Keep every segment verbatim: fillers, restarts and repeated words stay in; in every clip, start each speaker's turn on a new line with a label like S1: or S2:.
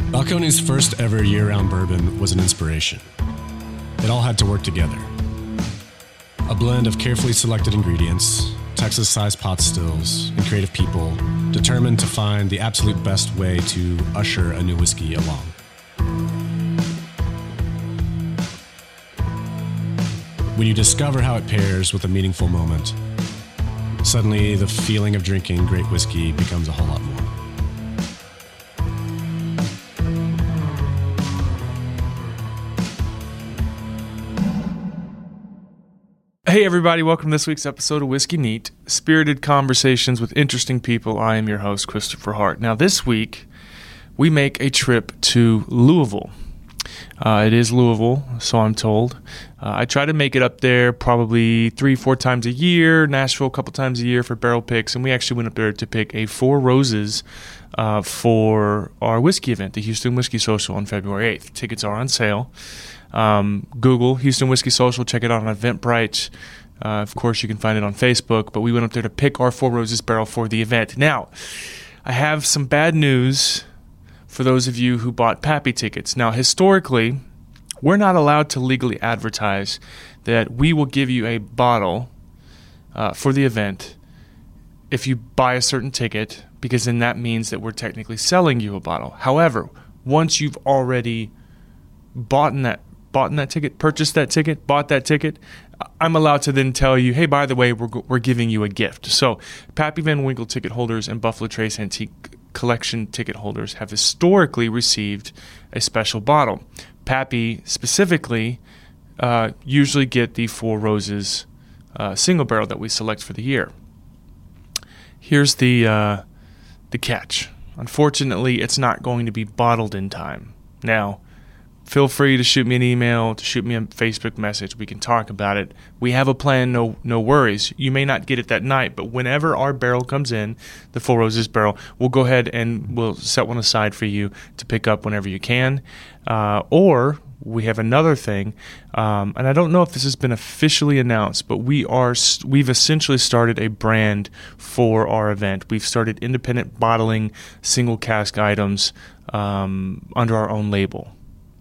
S1: Balcones' first ever year-round bourbon was an inspiration. It all had to work together. A blend of carefully selected ingredients, Texas-sized pot stills, and creative people determined to find the absolute best way to usher a new whiskey along. When you discover how it pairs with a meaningful moment, suddenly the feeling of drinking great whiskey becomes a whole lot more.
S2: Hey everybody, welcome to this week's episode of Whiskey Neat, spirited conversations with interesting people. I am your host, Christopher Hart. Now this week, we make a trip to Louisville. Uh, it is Louisville, so I'm told. Uh, I try to make it up there probably three, four times a year, Nashville a couple times a year for barrel picks, and we actually went up there to pick a Four Roses uh, for our whiskey event, the Houston Whiskey Social on February eighth. Tickets are on sale. Um, Google Houston Whiskey Social, check it out on Eventbrite. Uh, of course, you can find it on Facebook, but we went up there to pick our Four Roses barrel for the event. Now, I have some bad news for those of you who bought Pappy tickets. Now, historically, we're not allowed to legally advertise that we will give you a bottle uh, for the event if you buy a certain ticket, because then that means that we're technically selling you a bottle. However, once you've already bought in that bought in that ticket, purchased that ticket, bought that ticket, I'm allowed to then tell you, hey, by the way, we're we're giving you a gift. So Pappy Van Winkle ticket holders and Buffalo Trace Antique Collection ticket holders have historically received a special bottle. Pappy specifically uh, usually get the Four Roses uh, single barrel that we select for the year. Here's the uh, the catch. Unfortunately, it's not going to be bottled in time. Now, feel free to shoot me an email, to shoot me a Facebook message. We can talk about it. We have a plan, no no worries. You may not get it that night, but whenever our barrel comes in, the Four Roses barrel, we'll go ahead and we'll set one aside for you to pick up whenever you can. Uh, or we have another thing, um, and I don't know if this has been officially announced, but we are we've essentially started a brand for our event. We've started independent bottling single cask items um, under our own label.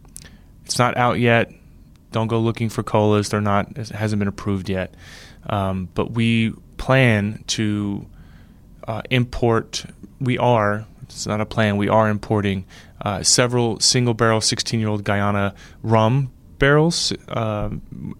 S2: It's not out yet. Don't go looking for colas. They're not. It hasn't been approved yet. Um, but we plan to uh, import. We are. It's not a plan. We are importing uh, several single barrel sixteen year old Guyana rum barrels, uh,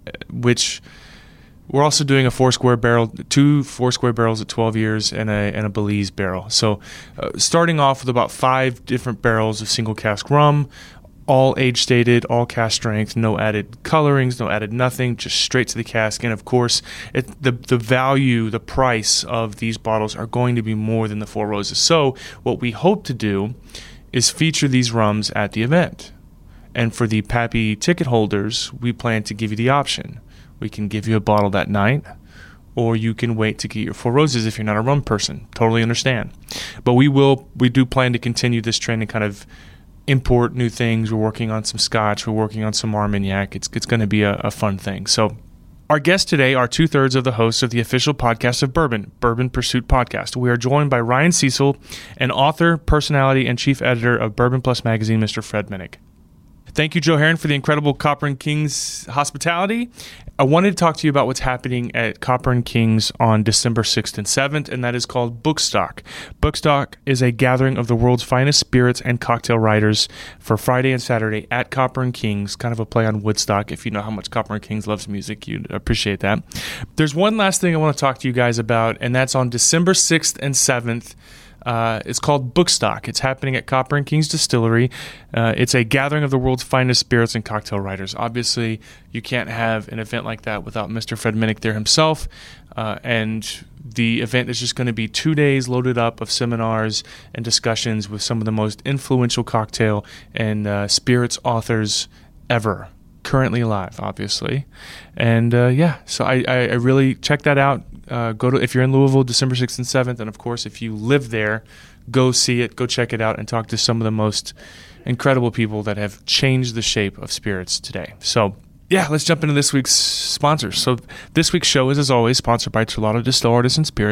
S2: which we're also doing a four square barrel, two four square barrels at twelve years, and a and a Belize barrel. So, uh, starting off with about five different barrels of single cask rum. All age stated, all cask strength, no added colorings, no added nothing, just straight to the cask. And of course, it, the the value, the price of these bottles are going to be more than the Four Roses. So what we hope to do is feature these rums at the event. And for the Pappy ticket holders, we plan to give you the option. We can give you a bottle that night, or you can wait to get your Four Roses if you're not a rum person. Totally understand. But we will, we do plan to continue this trend and kind of import new things. We're working on some scotch. We're working on some Armagnac. It's it's going to be a, a fun thing. So our guests today are two-thirds of the hosts of the official podcast of Bourbon, Bourbon Pursuit Podcast. We are joined by Ryan Cecil, an author, personality, and chief editor of Bourbon Plus magazine, Mister Fred Minnick. Thank you, Joe Herron, for the incredible Copper and Kings hospitality. I wanted to talk to you about what's happening at Copper and Kings on December sixth and seventh, and that is called Bookstock. Bookstock is a gathering of the world's finest spirits and cocktail writers for Friday and Saturday at Copper and Kings, kind of a play on Woodstock. If you know how much Copper and Kings loves music, you'd appreciate that. There's one last thing I want to talk to you guys about, and that's on December sixth and seventh. Uh, it's called Bookstock. It's happening at Copper and Kings Distillery. Uh, it's a gathering of the world's finest spirits and cocktail writers. Obviously, you can't have an event like that without Mister Fred Minnick there himself. Uh, and the event is just going to be two days loaded up of seminars and discussions with some of the most influential cocktail and uh, spirits authors ever. Currently alive, obviously. And uh, yeah, so I, I, I really check that out. Uh, go to if you're in Louisville, December sixth and seventh, and of course, if you live there, go see it, go check it out, and talk to some of the most incredible people that have changed the shape of spirits today. So yeah, let's jump into this week's sponsors. So this week's show is, as always, sponsored by Terlato Distill Artisan Spirits.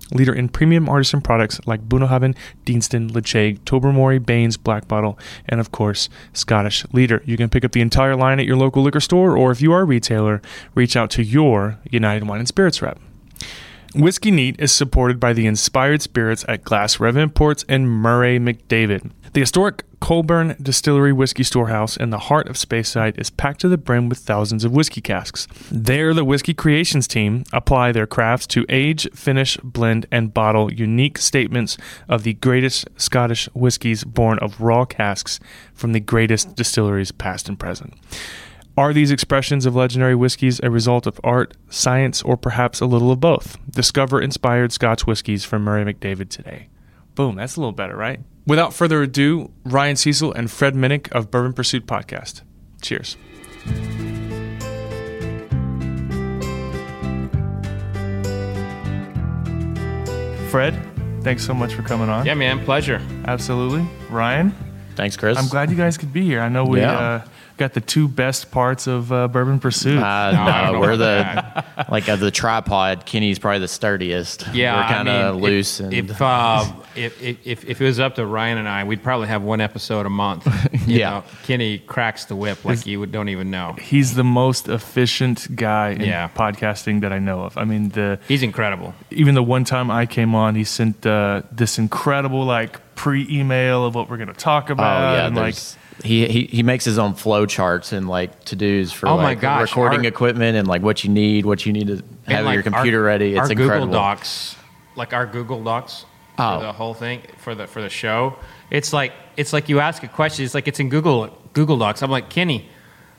S2: leader in premium artisan products like Bunnahabhain, Deanston, Lechaig, Tobermory, Baines, Black Bottle, and of course, Scottish Leader. You can pick up the entire line at your local liquor store, or if you are a retailer, reach out to your United Wine and Spirits rep. Whiskey Neat is supported by the Inspired Spirits at Glass Rev Imports and Murray McDavid. The historic Colburn Distillery Whiskey Storehouse in the heart of Speyside is packed to the brim with thousands of whiskey casks. There, the Whiskey Creations team apply their crafts to age, finish, blend, and bottle unique statements of the greatest Scottish whiskies born of raw casks from the greatest distilleries past and present. Are these expressions of legendary whiskeys a result of art, science, or perhaps a little of both? Discover inspired Scotch whiskeys from Murray McDavid today. Boom, that's a little better, right? Without further ado, Ryan Cecil and Fred Minnick of Bourbon Pursuit Podcast. Cheers. Fred, thanks so much for coming on.
S3: Yeah, man, pleasure.
S2: Absolutely. Ryan?
S4: Thanks, Chris.
S2: I'm glad you guys could be here. I know we
S4: Yeah.
S2: uh, got the two best parts of uh, Bourbon Pursuit.
S4: Uh,
S3: No, I don't
S4: no,
S3: know
S4: we're
S3: about
S4: the like of the tripod. Kenny's probably the sturdiest.
S3: Yeah,
S4: we're kind
S3: I
S4: of
S3: mean,
S4: loose.
S3: If
S4: and
S3: if, uh, if, if if if it was up to Ryan and I, we'd probably have one episode a month. You
S4: Yeah.
S3: know, Kenny cracks the whip like you would- don't even know.
S2: He's the most efficient guy in
S3: Yeah.
S2: podcasting that I know of. I mean, the
S3: He's incredible.
S2: even the one time I came on, he sent uh, this incredible like pre-email of what we're going to talk
S4: oh
S2: about.
S4: yeah,
S2: and like
S4: there's he, he he makes his own flow charts and like to dos for
S3: Oh my
S4: like
S3: gosh,
S4: recording
S3: our-
S4: equipment and like what you need, what you need to have
S3: And, like,
S4: your computer
S3: our,
S4: ready. It's
S3: our
S4: incredible.
S3: Google Docs, like our Google Docs
S4: Oh.
S3: for the whole thing for the for the show. It's like it's like you ask a question. It's like it's in Google Google Docs. I'm like, Kenny,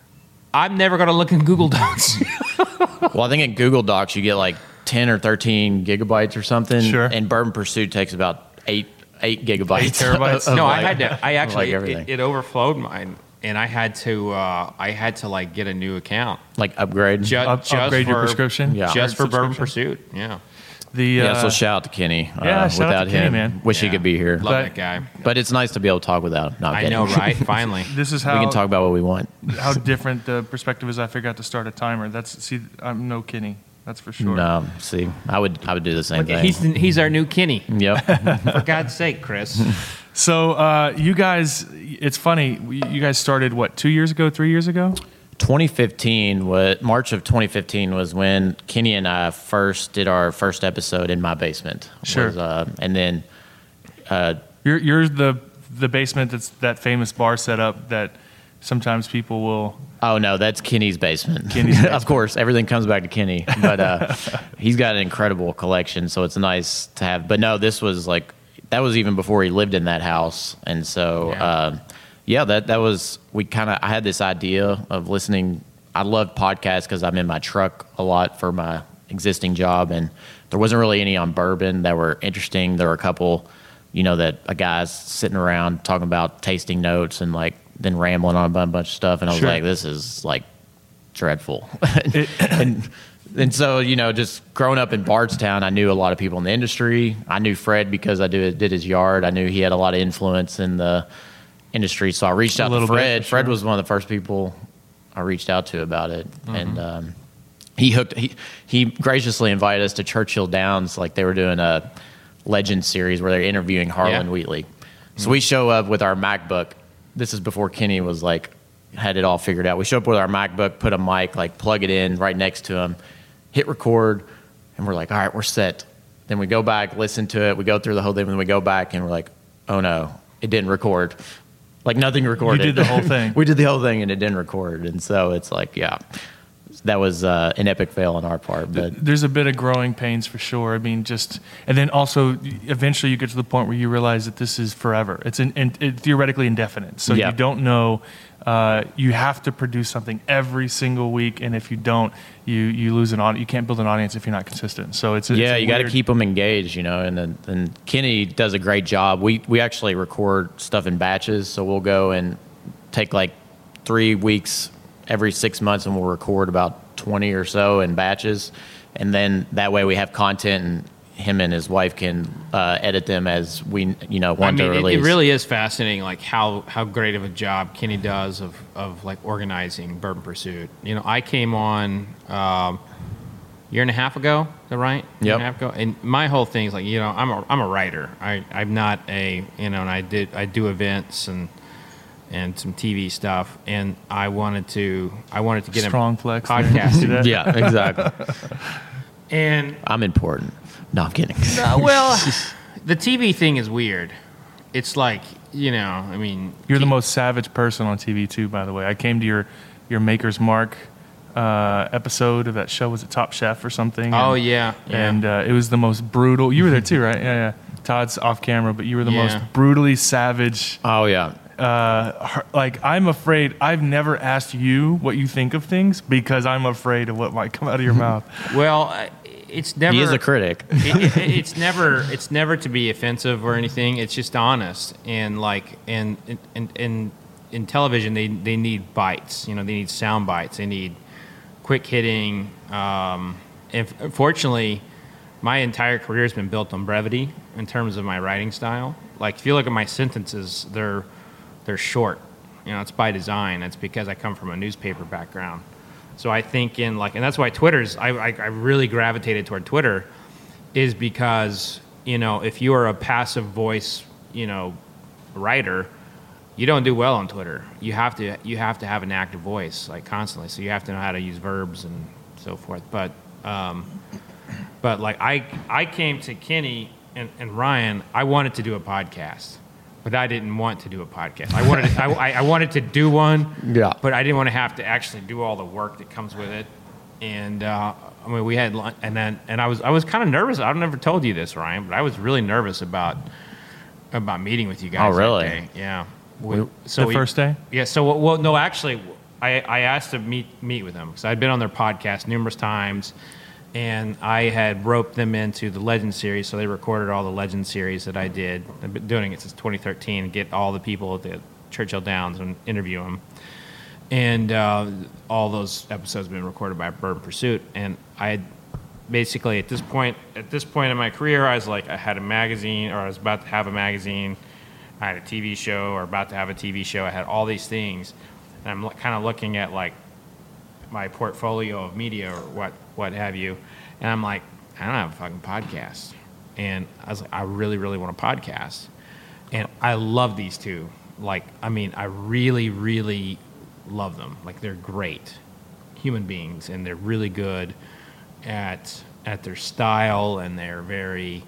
S3: I'm never going to look in Google Docs.
S4: Well, I think in Google Docs you get like ten or thirteen gigabytes or something.
S2: Sure.
S4: And Bourbon Pursuit takes about eight eight gigabytes.
S2: Eight terabytes?
S4: of,
S3: no,
S4: like-
S3: I had to. I
S4: of,
S3: actually
S4: like everything.
S3: it, it overflowed mine, and I had to. Uh, I had to like get a new account.
S4: like upgrade.
S3: Ju-
S2: up-
S3: just
S2: upgrade your
S3: for-
S2: prescription.
S4: Yeah.
S3: Just for Bourbon
S2: Subscription?
S3: Pursuit. Yeah,
S2: the
S4: Yeah,
S2: uh,
S4: so shout out to Kenny.
S2: yeah,
S4: uh,
S2: shout out
S4: without
S2: to Kenny,
S4: him,
S2: man.
S4: wish he
S3: Yeah.
S4: could be here.
S3: Love
S2: But-
S3: that guy.
S4: But it's nice to be able to talk without. No, I'm
S3: I
S4: kidding.
S3: know, right? Finally.
S2: this is
S4: We
S2: how
S4: can talk about what we want.
S2: how different the perspective is. I figured out to start a timer. That's see, I'm no Kenny. That's for sure.
S4: No, see, I would I would do the same thing.
S3: He's he's our new Kenny.
S4: Yep.
S3: For God's sake, Chris.
S2: So uh, you guys, it's funny. You guys started what two years ago, three years ago?
S4: twenty fifteen was March of twenty fifteen was when Kenny and I first did our first episode in my basement.
S2: Sure.
S4: Was, uh, and then uh,
S2: You're you're the the basement that's that famous bar setup that sometimes people will.
S4: oh no, that's Kenny's basement.
S2: Kenny's basement.
S4: Of course, everything comes back to Kenny. But uh, he's got an incredible collection, so it's nice to have. But no, this was like that was even before he lived in that house, and so.
S3: Yeah.
S4: Uh, Yeah, that that was we kind of. I had this idea of listening. I love podcasts because I'm in my truck a lot for my existing job, and there wasn't really any on bourbon that were interesting. There were a couple, you know, that a guy's sitting around talking about tasting notes and like then rambling on a bunch of stuff, and I was
S2: Sure.
S4: like, this is like dreadful. and and so you know, just growing up in Bardstown, I knew a lot of people in the industry. I knew Fred because I did did his yard. I knew he had a lot of influence in the industry, so I reached
S2: A
S4: out to
S2: little bit,
S4: Fred.
S2: for
S4: Fred
S2: sure.
S4: was one of the first people I reached out to about it,
S2: Mm-hmm.
S4: and um, he hooked. He he graciously invited us to Churchill Downs, like they were doing a Legend series where they're interviewing Harlan
S3: Yeah.
S4: Wheatley. So we show up with our MacBook. This is before Kenny was like had it all figured out. We show up with our MacBook, put a mic, like plug it in right next to him, hit record, and we're like, all right, we're set. Then we go back, listen to it. We go through the whole thing, and then we go back, and we're like, oh no, it didn't record. Like nothing recorded.
S2: You did the whole thing.
S4: We did the whole thing and it didn't record. And so it's like, yeah, that was uh, an epic fail on our part. But
S2: There's a bit of growing pains for sure. I mean, just and then also eventually you get to the point where you realize that this is forever. It's in, in, it, theoretically indefinite. So
S4: Yeah.
S2: you don't know. Uh, you have to produce something every single week, and if you don't, you you lose an audience. You can't build an audience if you're not consistent. So it's it's
S4: yeah,
S2: a
S4: you got to
S2: weird-
S4: keep them engaged, you know. And then and Kenny does a great job. We we actually record stuff in batches, so we'll go and take like three weeks every six months, and we'll record about twenty or so in batches, and then that way we have content, and him and his wife can uh, edit them as we you know want
S3: I mean,
S4: to
S3: it,
S4: release.
S3: it really is fascinating, like how, how great of a job Kenny does of, of like organizing Bourbon Pursuit. You know, I came on um, year and a half ago. Is that right? Year
S4: Yep.
S3: and a half ago. And my whole thing is like, you know, I'm a, I'm a writer. I, I'm not a, you know, and I did, I do events and, and some T V stuff. And I wanted to, I wanted to get
S2: Strong
S3: a
S2: flex there.
S3: podcast.
S2: See that?
S4: Yeah, exactly.
S3: And
S4: I'm important. No, I'm kidding.
S3: uh, well, the T V thing is weird. It's like, you know, I mean,
S2: You're the most savage person on T V too, by the way. I came to your your Maker's Mark uh, episode of that show. Was it Top Chef or something?
S3: oh
S2: And-
S3: yeah, yeah.
S2: And uh, it was the most brutal. You were there too, right? Yeah, yeah. Todd's off camera, but you were the
S3: Yeah.
S2: most brutally savage.
S4: Oh yeah.
S2: Uh, har- like I'm afraid. I've never asked you what you think of things because I'm afraid of what might come out of your mouth.
S3: well, I- it's never.
S4: He is a critic.
S3: it, it, it's never it's never to be offensive or anything. It's just honest and like and and and in television they they need bites. You know, they need sound bites. They need quick hitting. Um, and f- fortunately, my entire career has been built on brevity in terms of my writing style. Like if you look at my sentences, they're they're short. You know, it's by design. It's because I come from a newspaper background. So I think in like, and that's why Twitter's, I, I, I really gravitated toward Twitter, is because, you know, if you are a passive voice, you know, writer, you don't do well on Twitter. You have to, you have to have an active voice like constantly. So you have to know how to use verbs and so forth. But, um, but like I, I came to Kenny and, and Ryan, I wanted to do a podcast. But I didn't want to do a podcast. I wanted to, I, I wanted to do one,
S4: Yeah.
S3: but I didn't want to have to actually do all the work that comes with it. And uh, I mean, we had lunch, and then and I was I was kind of nervous. I've never told you this, Ryan, but I was really nervous about about meeting with you guys.
S4: Oh, really?
S3: That day. Yeah. We,
S2: The
S3: we-
S2: first day?
S3: Yeah. So well, no, actually, I, I asked to meet meet with them because I'd been on their podcast numerous times. And I had roped them into the Legend series, so they recorded all the Legend series that I did. I've been doing it since twenty thirteen, and get all the people at the Churchill Downs and interview them. And uh, all those episodes have been recorded by Bourbon Pursuit. And I had basically at this point, at this point in my career, I was like, I had a magazine, or I was about to have a magazine. I had a T V show, or about to have a T V show. I had all these things, and I'm kind of looking at like my portfolio of media or what, what have you. And I'm like, I don't have a fucking podcast. And I was like, I really, really want a podcast. And I love these two. Like, I mean, I really, really love them. Like, they're great human beings, and they're really good at at their style, and they're very,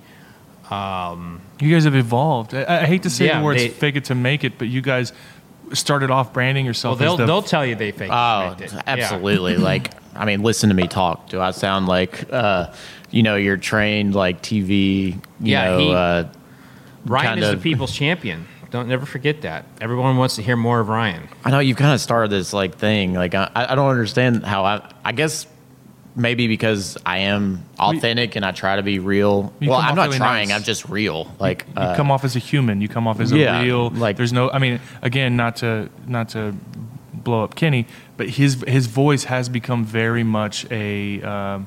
S3: um,
S2: You guys have evolved. I, I hate to say
S3: Yeah,
S2: the words
S3: they-
S2: "fake it to make it," but you guys started off branding
S3: well,
S2: yourself
S3: they'll,
S2: as the
S3: they'll tell you they fake
S4: Oh,
S3: faked it. Yeah.
S4: absolutely. Like, I mean, listen to me talk. Do I sound like, uh, you know, you're trained like T V, you
S3: Yeah,
S4: know,
S3: he-
S4: uh,
S3: Ryan
S4: kind
S3: is
S4: of-
S3: the people's champion. Don't never forget that. Everyone wants to hear more of Ryan.
S4: I know you've kind of started this like thing. Like, I, I don't understand how I, I guess maybe because I am authentic and I try to be real.
S2: You
S4: Well,
S2: come
S4: I'm
S2: off
S4: not
S2: really
S4: trying.
S2: nice.
S4: I'm just real. Like,
S2: you
S4: uh,
S2: come off as a human. You come off as a
S4: yeah,
S2: real.
S4: like-
S2: There's no. I mean, again, not to not to blow up Kenny, but his his voice has become very much a um,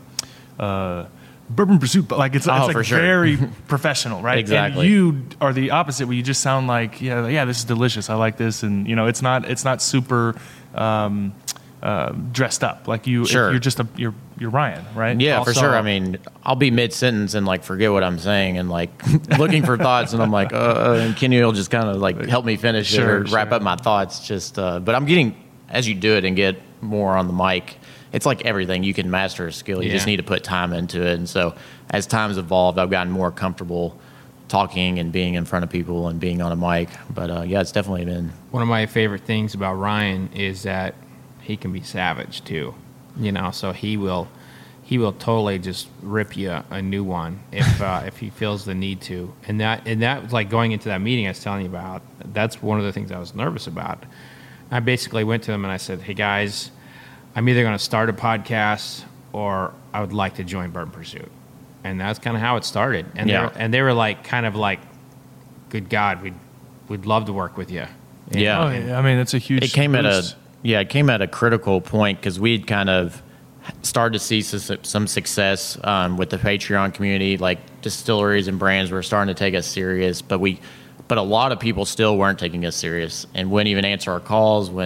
S2: uh, Bourbon Pursuit. But like it's,
S4: Oh,
S2: it's like
S4: for sure.
S2: very professional, right?
S4: Exactly.
S2: And you are the opposite, where you just sound like yeah, yeah, this is delicious. I like this, and you know, it's not it's not super. Um, uh, dressed up like you.
S4: Sure.
S2: You're just a you're you're Ryan, right?
S4: yeah,
S2: Also-
S4: for sure. I mean, I'll be mid sentence and like forget what I'm saying and like looking for thoughts, and I'm like, uh, and Kenny will just kind of like help me finish
S2: Sure,
S4: it or wrap
S2: sure.
S4: up my thoughts. Just, uh, but I'm getting as you do it and get more on the mic. It's like everything. You can master a skill. You just
S3: Yeah.
S4: need to put time into it. And so as time's evolved, I've gotten more comfortable talking and being in front of people and being on a mic. But uh, yeah, it's definitely been.
S3: One of my favorite things about Ryan is that he can be savage too, you know. So he will, he will totally just rip you a new one if uh, if he feels the need to. And that and that was like going into that meeting I was telling you about. That's one of the things I was nervous about. I basically went to them and I said, "Hey guys, I'm either going to start a podcast or I would like to join Bourbon Pursuit." And that's kind of how it started. And
S4: Yeah.
S3: they were, and they were like, kind of like, "Good God, we'd we'd love to work with you." And-
S4: Yeah.
S2: Oh, yeah. I mean, it's a huge.
S4: It came at a
S2: boost.
S4: yeah, it came at a critical point because we'd kind of started to see su- some success um, with the Patreon community. Like distilleries and brands were starting to take us serious, but we, but a lot of people still weren't taking us serious and wouldn't even answer our calls when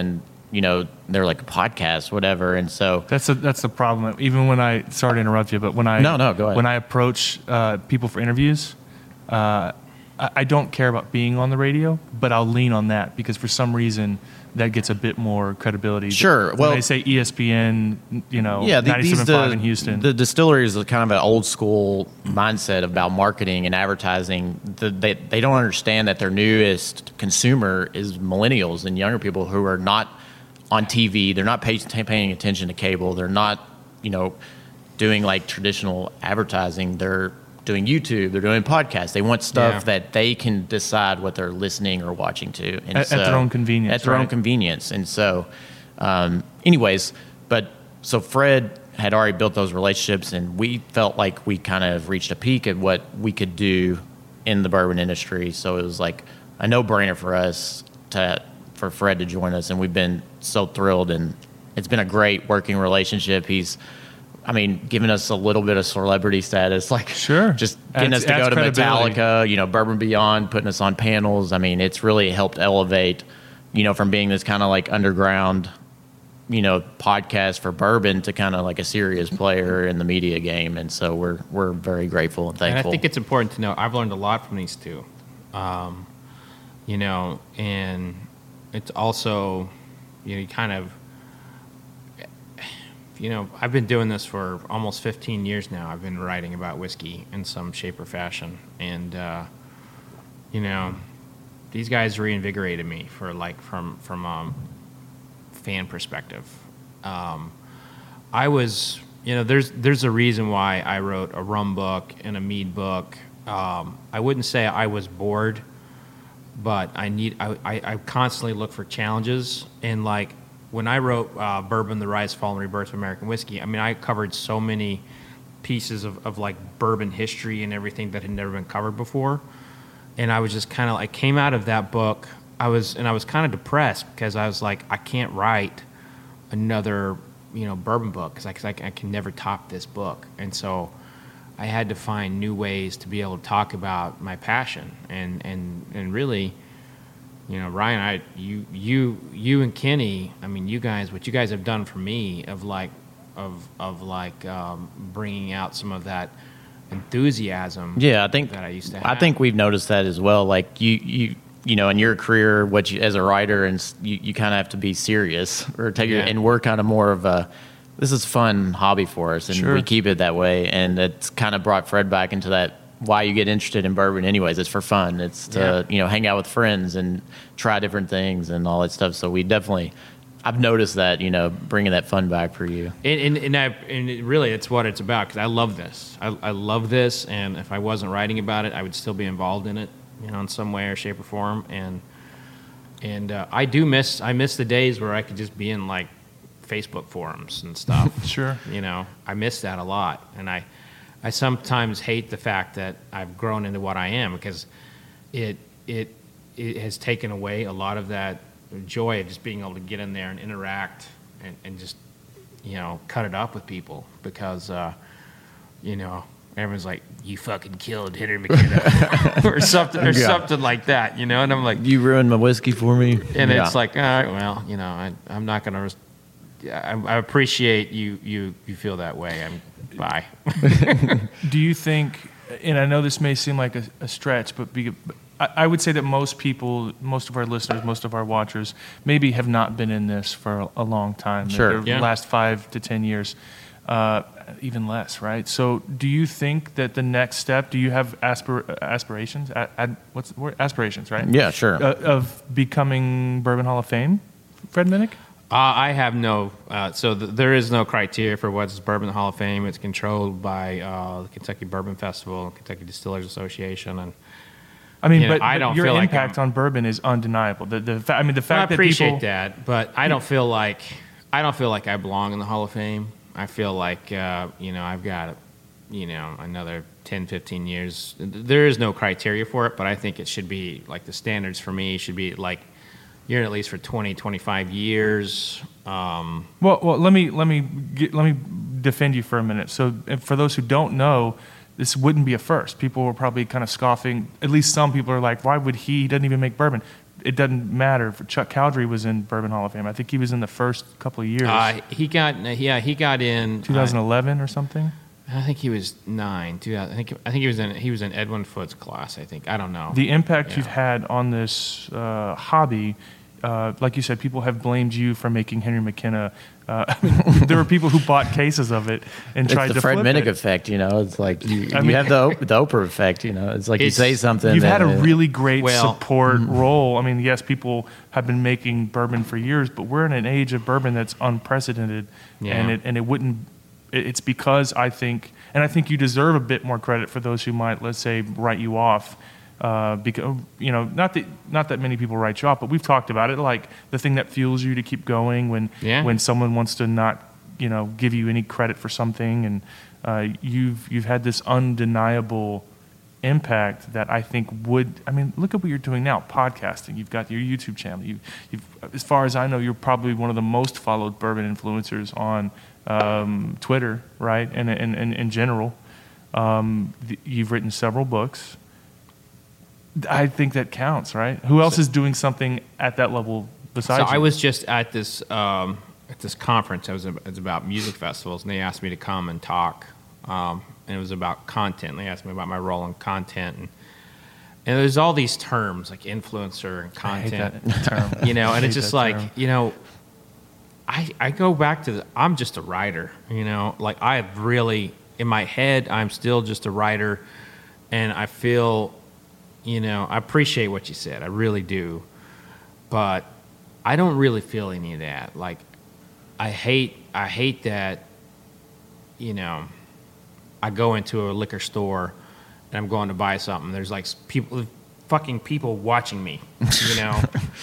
S4: you know, they're like a podcast, whatever. And so
S2: That's a, that's the problem. Even when I, sorry to interrupt you, but when I
S4: No, no, go ahead.
S2: when I approach uh, people for interviews, uh, I, I don't care about being on the radio, but I'll lean on that because for some reason that gets a bit more credibility.
S4: Sure.
S2: When
S4: Well,
S2: they say E S P N, you know,
S4: yeah, the, these
S2: ninety-seven point five
S4: the,
S2: in Houston.
S4: the distillery is kind of an old school mindset about marketing and advertising. The, they they don't understand that their newest consumer is millennials and younger people who are not on T V. They're not pay, paying attention to cable. They're not, you know, doing like traditional advertising. They're doing YouTube. They're doing podcasts. They want stuff
S3: Yeah.
S4: that they can decide what they're listening or watching to, and
S2: At- at their own convenience,
S4: At their own
S2: right?
S4: convenience, and so, um, anyways, but so Fred had already built those relationships, and we felt like we kind of reached a peak at what we could do in the bourbon industry. So it was like a no-brainer for us to for Fred to join us, and we've been so thrilled, and it's been a great working relationship. He's I mean, giving us a little bit of celebrity status, like
S2: Sure.
S4: just getting
S2: Adds-
S4: us to go
S2: adds
S4: to
S2: credibility.
S4: Metallica, you know, Bourbon Beyond, putting us on panels. I mean, it's really helped elevate, you know, from being this kind of like underground, you know, podcast for bourbon to kind of like a serious player in the media game. And so we're we're very grateful and thankful.
S3: And I think it's important to know I've learned a lot from these two, um, you know, and it's also, you know, you kind of, you know, I've been doing this for almost fifteen years now. I've been writing about whiskey in some shape or fashion. And, uh, you know, these guys reinvigorated me for like from, from a fan perspective. Um, I was, you know, there's, there's a reason why I wrote a rum book and a mead book. Um, I wouldn't say I was bored, but I need, I, I, I constantly look for challenges. And like, when I wrote uh, Bourbon, the Rise, Fall, and Rebirth of American Whiskey, I mean, I covered so many pieces of, of like bourbon history and everything that had never been covered before. And I was just kind of, I came out of that book, I was, and I was kind of depressed because I was like, I can't write another, you know, bourbon book because I, I, I can never top this book. And so I had to find new ways to be able to talk about my passion and, and, and really, you know, Ryan, I, you, you, you and Kenny, I mean, you guys, what you guys have done for me of like, of, of like um, bringing out some of that enthusiasm.
S4: Yeah, I think
S3: that I used to have.
S4: I think we've noticed that as well. Like you, you, you know, in your career, what you as a writer, and s- you, you kind of have to be serious or take your,
S3: Yeah.
S4: and we're kind of more of a, this is fun hobby for us, and
S2: Sure.
S4: we keep it that way. And it's kind of brought Fred back into that. Why you get interested in bourbon, anyways? It's for fun. It's to
S3: Yeah.
S4: you know hang out with friends and try different things and all that stuff. So we definitely, I've noticed that you know bringing that fun back for you.
S3: And, and, and, I, and it really, it's what it's about because I love this. I, I love this, and if I wasn't writing about it, I would still be involved in it, you know, in some way or shape or form. And and uh, I do miss, I miss the days where I could just be in like Facebook forums and stuff.
S2: Sure.
S3: You know, I miss that a lot, and I, I sometimes hate the fact that I've grown into what I am because it it it has taken away a lot of that joy of just being able to get in there and interact and, and just you know cut it up with people because uh, you know everyone's like you fucking killed Henry McKenna or something or
S4: Yeah.
S3: something like that, you know, and I'm like,
S4: You ruined my whiskey for me,
S3: and
S4: Yeah.
S3: it's like, all right, well, you know, I, I'm not gonna. Res- I, I appreciate you you you feel that way. I'm bye.
S2: Do you think, and I know this may seem like a, a stretch, but be, I, I would say that most people, most of our listeners, most of our watchers, maybe have not been in this for a, a long time.
S4: Sure.
S2: The
S3: Yeah.
S2: last five to ten years, uh, even less, right? So, do you think that the next step? Do you have aspir- aspirations? A, ad, what's the word? Aspirations, right?
S4: Yeah, sure.
S2: Uh, of becoming Bourbon Hall of Fame, Fred Minnick?
S3: Uh, I have no, uh, so th- there is no criteria for what's Bourbon Hall of Fame. It's controlled by uh, the Kentucky Bourbon Festival, Kentucky Distillers Association, and
S2: I mean,
S3: You know,
S2: but,
S3: I
S2: but
S3: don't
S2: your
S3: feel like
S2: impact
S3: I'm-
S2: on bourbon is undeniable. The, the fa- I mean, the
S3: I
S2: fact
S3: appreciate
S2: that people,
S3: that, but I don't feel like I don't feel like I belong in the Hall of Fame. I feel like uh, you know I've got you know another ten, fifteen years. There is no criteria for it, but I think it should be like the standards for me should be like you're in at least for twenty, twenty-five years. Um,
S2: Well, well, let me let me get, let me defend you for a minute. So, if- for those who don't know, this wouldn't be a first. People were probably kind of scoffing. At least some people are like, "Why would he? He doesn't even make bourbon." it doesn't matter. Chuck Cowdery was in Bourbon Hall of Fame. I think he was in the first couple of years.
S3: Uh, he got yeah he got in
S2: twenty eleven uh, or something.
S3: I think he was nine. I think I think he was in he was in Edwin Foote's class. I think I don't know.
S2: The impact
S3: yeah.
S2: you've had on this uh, hobby, uh, like you said, people have blamed you for making Henry McKenna. Uh, I mean, there were people who bought cases of it and
S4: it's
S2: tried
S4: the
S2: to
S4: Fred
S2: flip
S4: Minnick
S2: it.
S4: effect. You know, it's like you, you
S2: mean,
S4: have the the Oprah effect. You know, it's like
S3: It's-
S4: you say something.
S2: You've had a
S4: and it-
S2: really great
S3: Well,
S2: support
S4: mm-hmm.
S2: role. I mean, yes, people have been making bourbon for years, but we're in an age of bourbon that's unprecedented,
S3: Yeah.
S2: and it and it wouldn't. it- It's because I think, and I think you deserve a bit more credit for those who might, let's say, write you off. Uh, because you know, not that not that many people write you off, but we've talked about it. Like the thing that fuels you to keep going when
S3: Yeah.
S2: when someone wants to not, you know, give you any credit for something, and uh, you've you've had this undeniable impact that I think would. I mean, look at what you're doing now, podcasting. You've got your YouTube channel. You, you've, as far as I know, you're probably one of the most followed bourbon influencers on um, Twitter, right? And in and, in general, um, th- you've written several books. I think that counts, right? Who else is doing something at that level besides
S3: So
S2: you?
S3: I was just at this um, at this conference. It was, it was about music festivals, and they asked me to come and talk. Um, and it was about content. They asked me about my role in content, and and there's all these terms like influencer and
S2: I hate
S3: content,
S2: that term.
S3: you know.
S2: I
S3: And it's
S2: hate
S3: just
S2: that
S3: like
S2: term.
S3: you know, I I go back to the, I'm just a writer, you know. Like I really in my head, I'm still just a writer, and I feel. You know, I appreciate what you said. I really do. But I don't really feel any of that. Like, I hate, I hate that, you know, I go into a liquor store and I'm going to buy something. There's like people, fucking people watching me, you know.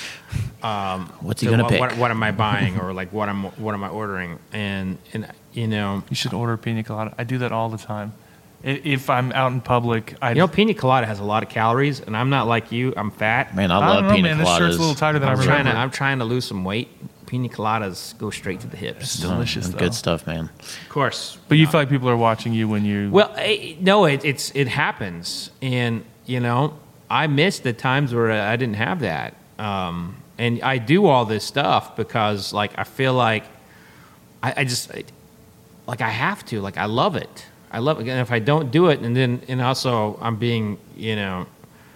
S3: um,
S4: What's he
S3: so
S4: gonna
S3: what,
S4: pick?
S3: What, what am I buying, or like what am what am I ordering? And and you know,
S2: You should order pina colada. I do that all the time. I- If I'm out in public, I
S3: you know, pina colada has a lot of calories, and I'm not like you. I'm fat.
S4: Man, I
S2: I
S4: love
S2: don't know,
S4: pina
S2: man. This
S4: coladas.
S2: shirt's a little tighter than I
S3: I'm
S2: remember.
S3: trying to I'm trying to lose some weight. Pina coladas go straight to the hips.
S2: It's delicious,
S4: Mm,
S2: though.
S4: good stuff, man.
S3: Of course.
S2: But you feel like people are watching you when you.
S3: Well, eh, no, it, it's it happens, and you know, I miss the times where I didn't have that, um, and I do all this stuff because, like, I feel like I, I just like I have to, like, I love it. I love it, and if I don't do it, and then and also I'm being, you know,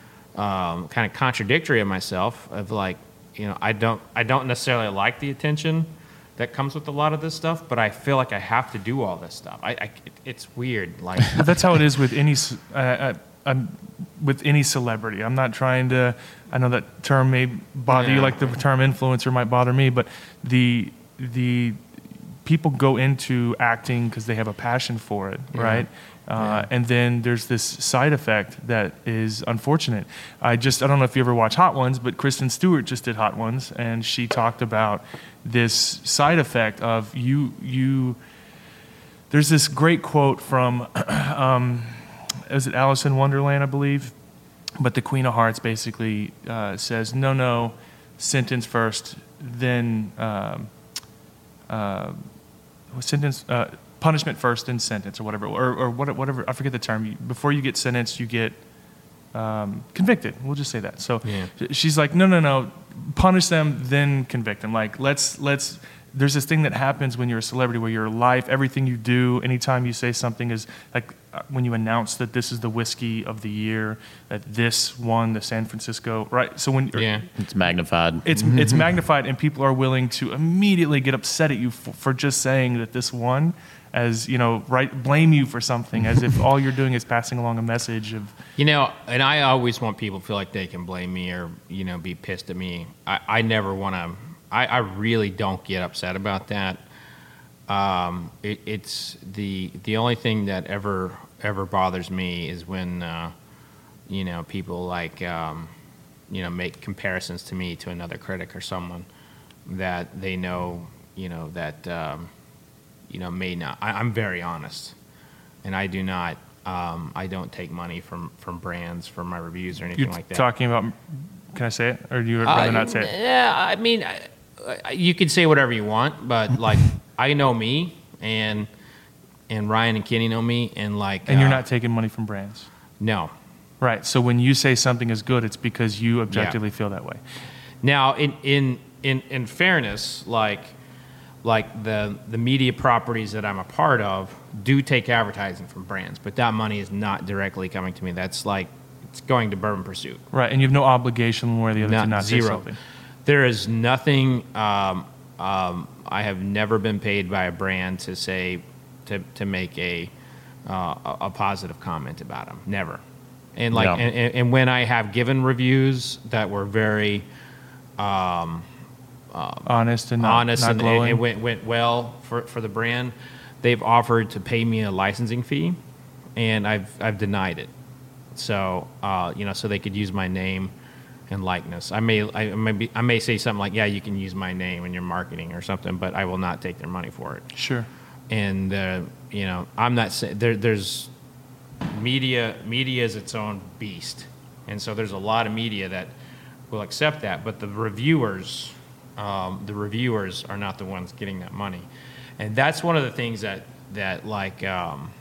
S3: um, kind of contradictory of myself of like, you know, I don't I don't necessarily like the attention that comes with a lot of this stuff, but I feel like I have to do all this stuff. I, I it, it's weird, like.
S2: But that's how it is with any c- uh, uh, um, with any celebrity. I'm not trying to. I know that term may bother you,
S3: Yeah.
S2: like the term influencer might bother me, but the the people go into acting because they have a passion for it,
S3: Yeah.
S2: right? Uh, and then there's this side effect that is unfortunate. I just I don't know if you ever watch Hot Ones, but Kristen Stewart just did Hot Ones, and she talked about this side effect of you you. There's this great quote from, um, is it Alice in Wonderland, I believe? But the Queen of Hearts basically uh, says, no, no, sentence first, then um, uh, sentence, uh, punishment first, then sentence, or whatever, or, or what- whatever, I forget the term. You- Before you get sentenced, you get um, convicted. We'll just say that. So
S3: Yeah.
S2: she's like, no, no, no, punish them, then convict them. Like, let's, let's, there's this thing that happens when you're a celebrity where your life, everything you do, anytime you say something is like uh, when you announce that this is the whiskey of the year, that this won the San Francisco, right? So when
S3: Yeah.
S4: It's magnified.
S2: it's it's magnified, and people are willing to immediately get upset at you for, for just saying that this won, as you know, right? Blame you for something, as if all you're doing is passing along a message of.
S3: You know, and I always want people to feel like they can blame me or, you know, be pissed at me. I, I never want to, I, I really don't get upset about that. Um, it, it's the, the only thing that ever, ever bothers me is when, uh, you know, people like, um, you know, make comparisons to me to another critic or someone that they know, you know, that, um, you know, may not. I, I'm very honest, and I do not. Um, I don't take money from, from brands for my reviews or anything
S2: You're
S3: like that.
S2: talking about. Can I say it, or do you rather
S3: Uh,
S2: not say it?
S3: Yeah, I mean, I, I, you can say whatever you want, but like I know me, and and Ryan and Kenny know me, and like
S2: And you're
S3: uh,
S2: not taking money from brands.
S3: no,
S2: Right. So when you say something is good, it's because you objectively
S3: Yeah.
S2: feel that way.
S3: Now, in in in, in fairness, like like the the media properties that I'm a part of do take advertising from brands, but that money is not directly coming to me. That's like it's going to Bourbon Pursuit.
S2: Right. And you have no obligation one way or the other
S3: Not-
S2: to not say
S3: zero.
S2: something.
S3: There is nothing. Um, um, I have never been paid by a brand to say to to make a uh, a, a positive comment about them. Never. And like,
S4: No.
S3: and, and, and when I have given reviews that were very um,
S2: Honest and not,
S3: honest
S2: not
S3: and
S2: glowing.
S3: it went went well for, for the brand, they've offered to pay me a licensing fee, and I've I've denied it. So uh, you know, so they could use my name and likeness. I may I may be, I may say something like, yeah, you can use my name in your marketing or something, but I will not take their money for it.
S2: Sure.
S3: And uh, you know, I'm not saying there. There's media. Media is its own beast, and so there's a lot of media that will accept that, but the reviewers, um, the reviewers are not the ones getting that money, and that's one of the things that that like, um,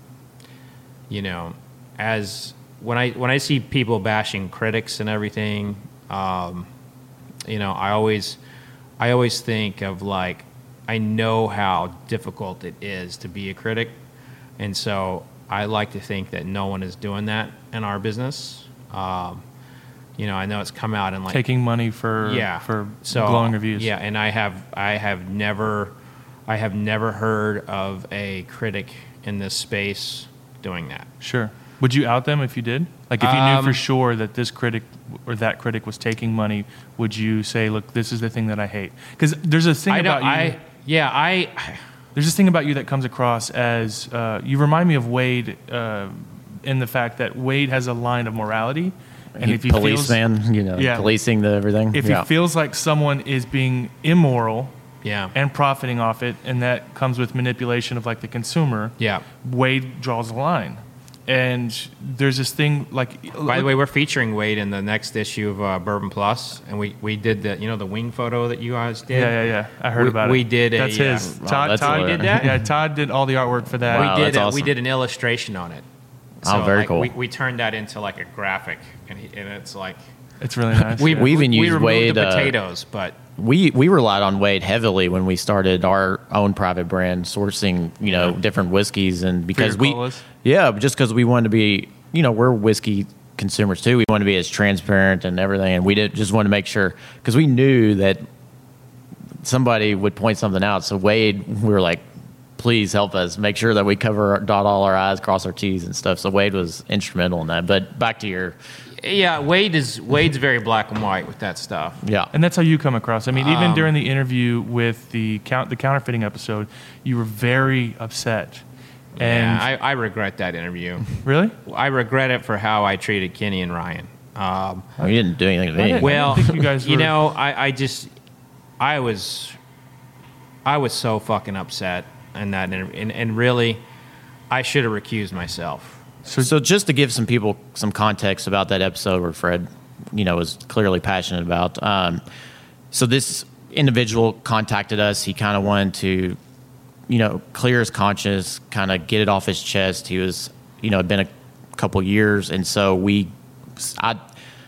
S3: you know, as when I when I see people bashing critics and everything, um, you know, I always I always think of like, I know how difficult it is to be a critic, and so I like to think that no one is doing that in our business. Um, you know, I know it's come out in like
S2: Taking money for
S3: yeah
S2: for
S3: so,
S2: glowing reviews.
S3: Yeah, and I have I have never I have never heard of a critic in this space doing that.
S2: Sure. Would you out them if you did? Like if you
S3: Um,
S2: knew for sure that this critic or that critic was taking money, would you say, look, this is the thing that I hate? Because there's a thing
S3: I
S2: about
S3: don't.
S2: you.
S3: I yeah. I
S2: There's this thing about you that comes across as uh, you remind me of Wade uh, in the fact that Wade has a line of morality, and
S4: He-
S2: if he feels,
S4: policeman, you know,
S2: Yeah.
S4: policing the everything.
S2: if
S4: yeah.
S2: he feels like someone is being immoral
S3: yeah
S2: and profiting off it, and that comes with manipulation of like the consumer,
S3: yeah.
S2: Wade draws a line. And there's this thing like.
S3: By the way, we're featuring Wade in the next issue of uh, Bourbon Plus, and we, we did the you know the wing photo that you guys did.
S2: Yeah, yeah, yeah. I heard
S3: We-
S2: about it.
S3: we did a,
S2: That's his.
S3: uh,
S4: Wow,
S2: Todd,
S4: that's
S2: Todd
S4: hilarious.
S3: did that?
S2: Yeah, Todd did all the artwork for that.
S4: Wow,
S3: we did
S4: that's
S3: a,
S4: awesome.
S3: we did an illustration on it.
S4: Oh, very
S3: like,
S4: cool.
S3: We, we turned that into like a graphic, and, he, and it's like
S2: It's really nice.
S3: we
S2: yeah.
S4: We even
S3: we
S4: used
S3: removed
S4: Wade,
S3: the
S4: uh,
S3: potatoes, but
S4: we we relied on Wade heavily when we started our own private brand, sourcing you know different whiskeys, and because
S2: your
S4: we
S2: colas?
S4: yeah, just because we wanted to be you know we're whiskey consumers too. We want to be as transparent and everything, and we did just want to make sure because we knew that somebody would point something out. So Wade, we were like, please help us make sure that we cover dot all our I's, cross our T's and stuff. So Wade was instrumental in that. But back to your
S3: yeah, Wade is Wade's very black and white with that stuff.
S4: yeah.
S2: And that's how you come across. I mean, even
S3: Um,
S2: during the interview with the count, the counterfeiting episode, you were very upset. And
S3: yeah, I, I regret that interview.
S2: really,
S3: I regret it for how I treated Kenny and Ryan. Um,
S4: Oh, you didn't do anything to
S2: I
S4: me.
S2: didn't-
S3: well,
S2: think you guys were-
S3: know, I, I just, I was, I was so fucking upset in that interview, and, and really, I should have recused myself.
S4: So, so just to give some people some context about that episode where Fred, you know, was clearly passionate about. Um, so this individual contacted us. He kind of wanted to, you know, clear his conscience, kind of get it off his chest. He was, you know, had been a couple years, and so we, I,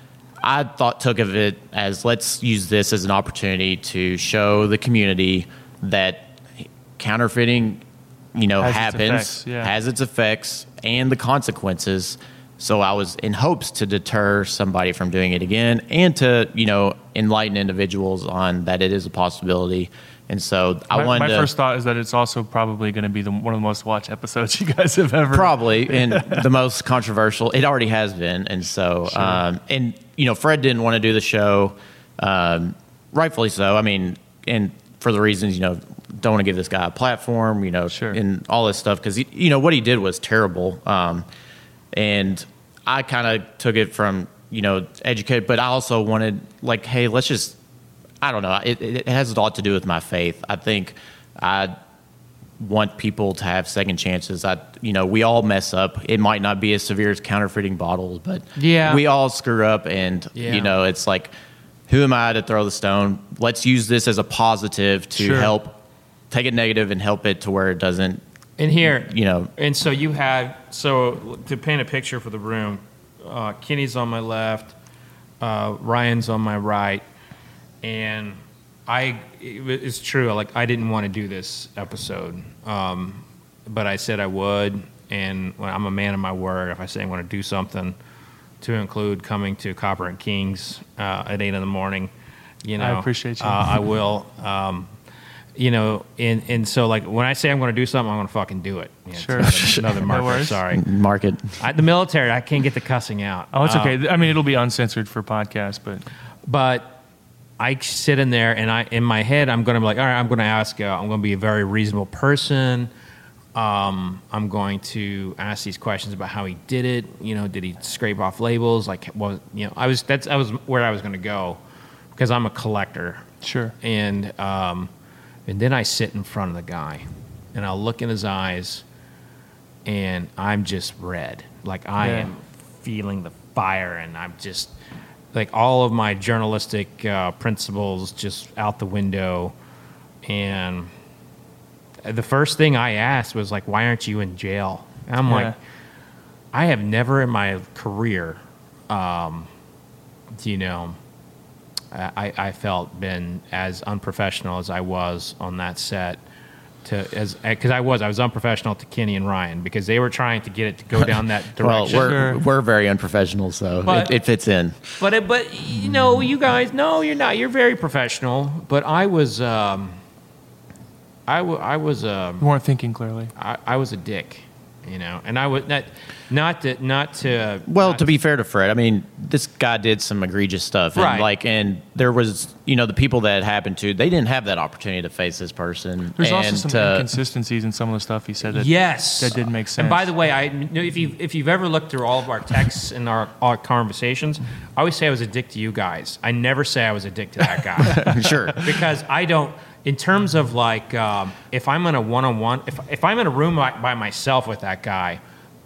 S4: I thought took of it as let's use this as an opportunity to show the community that counterfeiting, you know,
S2: Has its
S4: happens,
S2: effects, yeah.
S4: has its effects and the consequences. So I was in hopes to deter somebody from doing it again and to, you know, enlighten individuals on that it is a possibility. And so I
S2: my,
S4: wanted
S2: my
S4: to
S2: first thought is that it's also probably going to be the, one of the most watched episodes you guys have ever.
S4: probably and the most controversial. It already has been. And so,
S2: Sure.
S4: um, and, you know, Fred didn't want to do the show, um, rightfully so. I mean, and for the reasons, you know, don't want to give this guy a platform, you know,
S2: Sure.
S4: and all this stuff. Cause, you know, what he did was terrible. Um, and I kind of took it from, you know, educate, but I also wanted like, hey, let's just, I don't know. It, it has a lot to do with my faith. I think I want people to have second chances. I, you know, we all mess up. It might not be as severe as counterfeiting bottles, but
S3: Yeah.
S4: we all screw up. And,
S3: Yeah.
S4: you know, it's like, who am I to throw the stone? Let's use this as a positive to
S2: Sure.
S4: help take it negative and help it to where it doesn't,
S3: And here,
S4: you know,
S3: and so you had, so to paint a picture for the room, uh, Kenny's on my left, uh, Ryan's on my right, and I. It, it's true. Like I didn't want to do this episode, um, but I said I would, and when I'm a man of my word. If I say I'm going to do something, to include coming to Copper and Kings uh, at eight in the morning, you know,
S2: I appreciate you.
S3: Uh, I will. Um, You know, and, and so like when I say I'm going to do something, I'm going to fucking do it. You know,
S2: Sure.
S3: It's another, another
S2: No
S3: marker.
S2: worries.
S3: Sorry.
S4: Mark it.
S3: I, the military, I can't get the cussing out.
S2: Oh, it's
S3: Uh,
S2: okay. I mean, it'll be uncensored for podcast, but
S3: But I sit in there and I, in my head, I'm going to be like, all right, I'm going to ask, uh, I'm going to be a very reasonable person. Um, I'm going to ask these questions about how he did it. You know, did he scrape off labels? Like, was you know, I was that's I was where I was going to go because I'm a collector.
S2: sure.
S3: And um, and then I sit in front of the guy, and I'll look in his eyes, and I'm just red. Like I
S2: Yeah.
S3: am feeling the fire, and I'm just like all of my journalistic uh, principles just out the window. And the first thing I asked was like, "Why aren't you in jail?" And I'm
S2: Yeah.
S3: like, I have never in my career, um, you know. I, I felt been as unprofessional as I was on that set to as because I was I was unprofessional to Kenny and Ryan because they were trying to get it to go down that
S4: Well,
S3: direction.
S4: we're
S2: Sure.
S4: we're very unprofessional, so
S3: But-
S4: it, it fits in.
S3: But it, but you know, you guys, no, you're not. You're very professional. But I was, um, I, w- I was, um,
S2: You weren't thinking clearly.
S3: I, I was a dick, you know. And I was not, not to, not to.
S4: Well,
S3: not
S4: to be fair to Fred, I mean, this guy did some egregious stuff, and
S3: Right.
S4: like, and there was, you know, the people that it happened to, they didn't have that opportunity to face this person.
S2: There's
S4: and
S2: also some
S4: to,
S2: inconsistencies in some of the stuff he said that
S3: Yes,
S2: that didn't make sense.
S3: And by the way, I if you if you've ever looked through all of our texts and our, our conversations, I always say I was a dick to you guys. I never say I was a dick to that guy
S4: sure,
S3: because I don't. In terms of like, um, if I'm in a one-on-one, if if I'm in a room by, by myself with that guy,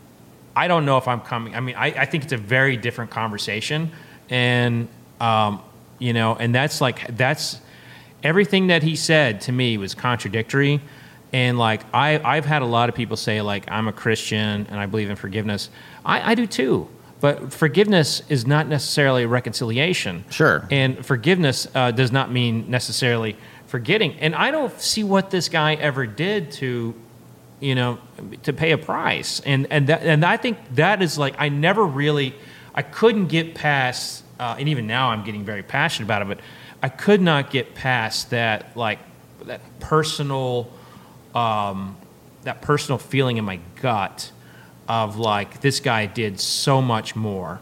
S3: I don't know if I'm coming. I mean, I, I think it's a very different conversation, and um, you know, and that's like that's everything that he said to me was contradictory. And like I, I've had a lot of people say like I'm a Christian and I believe in forgiveness. I, I do too, but forgiveness is not necessarily reconciliation.
S4: Sure.
S3: And forgiveness uh, does not mean necessarily forgetting. And I don't see what this guy ever did to, you know, to pay a price. And and that, and I think that is like I never really, I couldn't get past. Uh, and even now I'm getting very passionate about it, but I could not get past that like that personal. Um, that personal feeling in my gut of like this guy did so much more,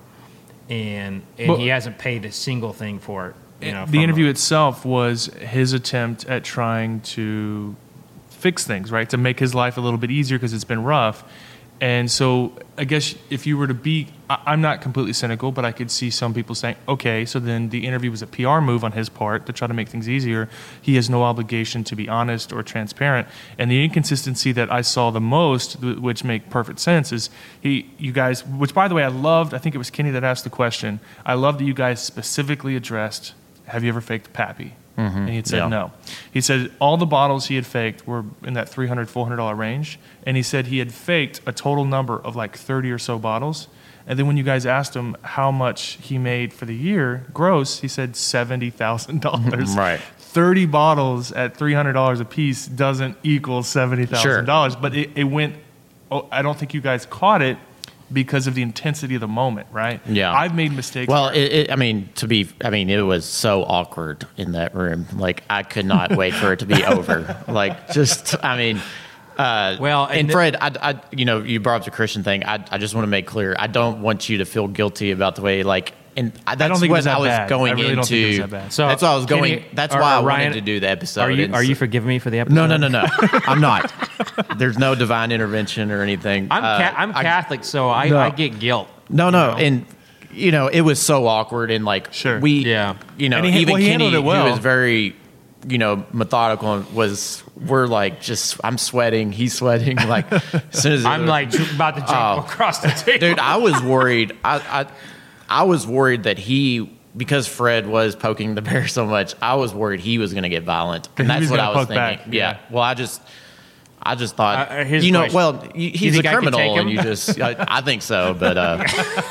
S3: and and
S2: Well-
S3: he hasn't paid a single thing for it. You know,
S2: the
S3: from
S2: interview
S3: a-
S2: itself was his attempt at trying to fix things, right? To make his life a little bit easier because it's been rough. And so I guess if you were to be, I- I'm not completely cynical, but I could see some people saying, okay, so then the interview was a P R move on his part to try to make things easier. He has no obligation to be honest or transparent. And the inconsistency that I saw the most, th- which make perfect sense, is he, you guys, which by the way, I loved, I think it was Kenny that asked the question. I love that you guys specifically addressed, have you ever faked Pappy? And he had said
S4: Yeah.
S2: no. He said all the bottles he had faked were in that three hundred dollars, four hundred dollars range. And he said he had faked a total number of like thirty or so bottles. And then when you guys asked him how much he made for the year, gross, he said seventy thousand dollars.
S4: Right.
S2: thirty bottles at three hundred dollars a piece doesn't equal seventy thousand dollars. But it, it went, oh, I don't think you guys caught it because of the intensity of the moment, right?
S4: Yeah.
S2: I've made mistakes.
S4: Well, it, it, I mean, to be, I mean, it was so awkward in that room. Like, I could not wait for it to be over. Like, just, I mean, uh,
S3: Well,
S4: and,
S3: and th-
S4: Fred, I, I, you know, you brought up the Christian thing. I, I just want to make clear, I don't want you to feel guilty about the way, like, and I, that's
S2: don't think it
S4: what
S2: was that
S4: I was
S2: bad.
S4: going
S2: I really
S4: into.
S2: don't think it was that bad.
S3: So
S4: that's why I was going.
S3: Kenny,
S4: that's
S3: or-
S4: why I
S3: or
S4: wanted
S3: Ryan,
S4: to do the episode.
S3: Are you
S4: And
S3: are you
S4: so-
S3: forgiving me for the episode?
S4: No, no, no, no. I'm not. There's no divine intervention or anything.
S3: I'm
S4: Uh,
S3: ca- I'm
S4: I-
S3: Catholic, so I,
S4: No.
S3: I get guilt.
S4: No, no,
S3: know?
S4: and you know it was so awkward, and like
S2: Sure.
S4: we,
S3: Yeah.
S4: you know,
S2: And he-
S4: even
S2: well, he
S4: Kenny,
S2: handled it well.
S4: who was very, you know, methodical, and was we're like just I'm sweating, he's sweating, like as soon as
S3: I'm like about to jump
S4: Oh.
S3: across the table.
S4: dude, I was worried. I, I I was worried that he. Because Fred was poking the bear so much, I was worried he was going to get violent, and
S2: He
S4: that's
S2: was
S4: what
S2: gonna
S4: I was
S2: poke
S4: thinking.
S2: back,
S4: Yeah.
S2: yeah.
S4: Well, I just, I just thought,
S3: Uh, here's
S4: you
S3: a
S4: know,
S3: question.
S4: well, y- he's a
S3: think I could
S4: criminal,
S3: take
S4: and
S3: him?
S4: you just, I, I think so, but uh,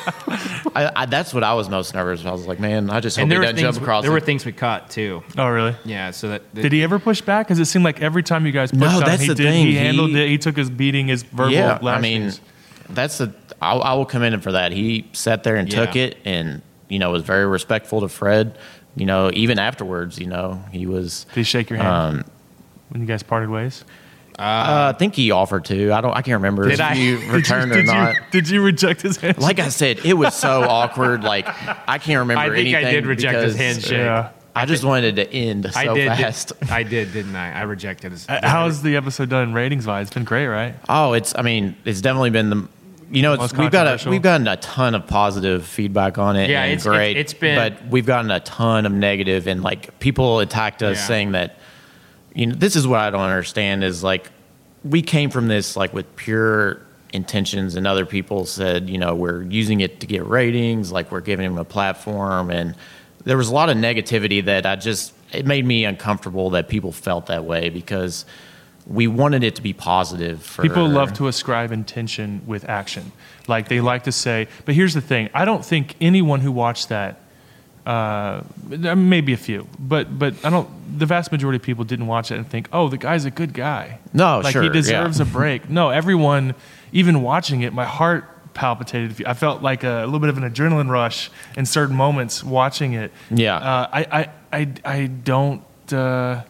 S4: I, I, that's what I was most nervous about. I was like, man, I just hope
S3: And
S4: he
S3: there were
S4: doesn't
S3: things
S4: jump across.
S3: there were
S4: it.
S3: things we cut too.
S2: Oh, really?
S3: Yeah, so that, that
S2: Did he ever push back? Because it seemed like every time you guys pushed
S4: No,
S2: on him,
S4: that's
S2: he
S4: the
S2: did.
S4: thing.
S2: He handled
S4: He-
S2: it. He took his beating, his verbal
S4: yeah, I
S2: lashings.
S4: mean, that's the, I, I will commend him for that. He sat there and
S3: Yeah.
S4: took it, and you know, was very respectful to Fred. You know, even afterwards, you know, he was.
S2: Did he shake your hand
S4: Um,
S2: when you guys parted ways?
S4: uh, I think he offered to. I don't. I can't remember
S3: Did
S4: if
S3: I?
S4: you returned or
S2: did
S4: not.
S2: You, did you reject his hand?
S4: Like I said, it was so awkward. Like I can't remember
S3: I think
S4: anything.
S3: I did reject his
S4: because
S3: handshake.
S2: Yeah.
S4: I just wanted it to end so
S3: I did,
S4: fast.
S3: did I did, didn't I? I rejected his.
S2: Uh, How's the episode done ratings wise? It's been great, right?
S4: Oh, it's. I mean, it's definitely been the. You know, it's,
S2: Most
S4: we've got a,
S2: controversial?
S4: we've gotten a ton of positive feedback on it.
S3: Yeah,
S4: and
S3: it's-
S4: great.
S3: it's- it's been-
S4: but we've gotten a ton of negative, and like people attacked us
S3: Yeah.
S4: saying that. You know, this is what I don't understand is like, we came from this like with pure intentions, and other people said, you know, we're using it to get ratings, like we're giving them a platform, and there was a lot of negativity that I just it made me uncomfortable that people felt that way because we wanted it to be positive. For,
S2: People love to ascribe intention with action. Like they like to say, but here's the thing. I don't think anyone who watched that, uh, there may be a few, but but I don't. The vast majority of people didn't watch it and think, oh, the guy's a good guy.
S4: No,
S2: like
S4: sure,
S2: he deserves
S4: yeah.
S2: a break. No, everyone, even watching it, my heart palpitated. I felt like a, little bit of an adrenaline rush in certain moments watching it.
S4: Yeah.
S2: uh, I, I I I don't. Uh,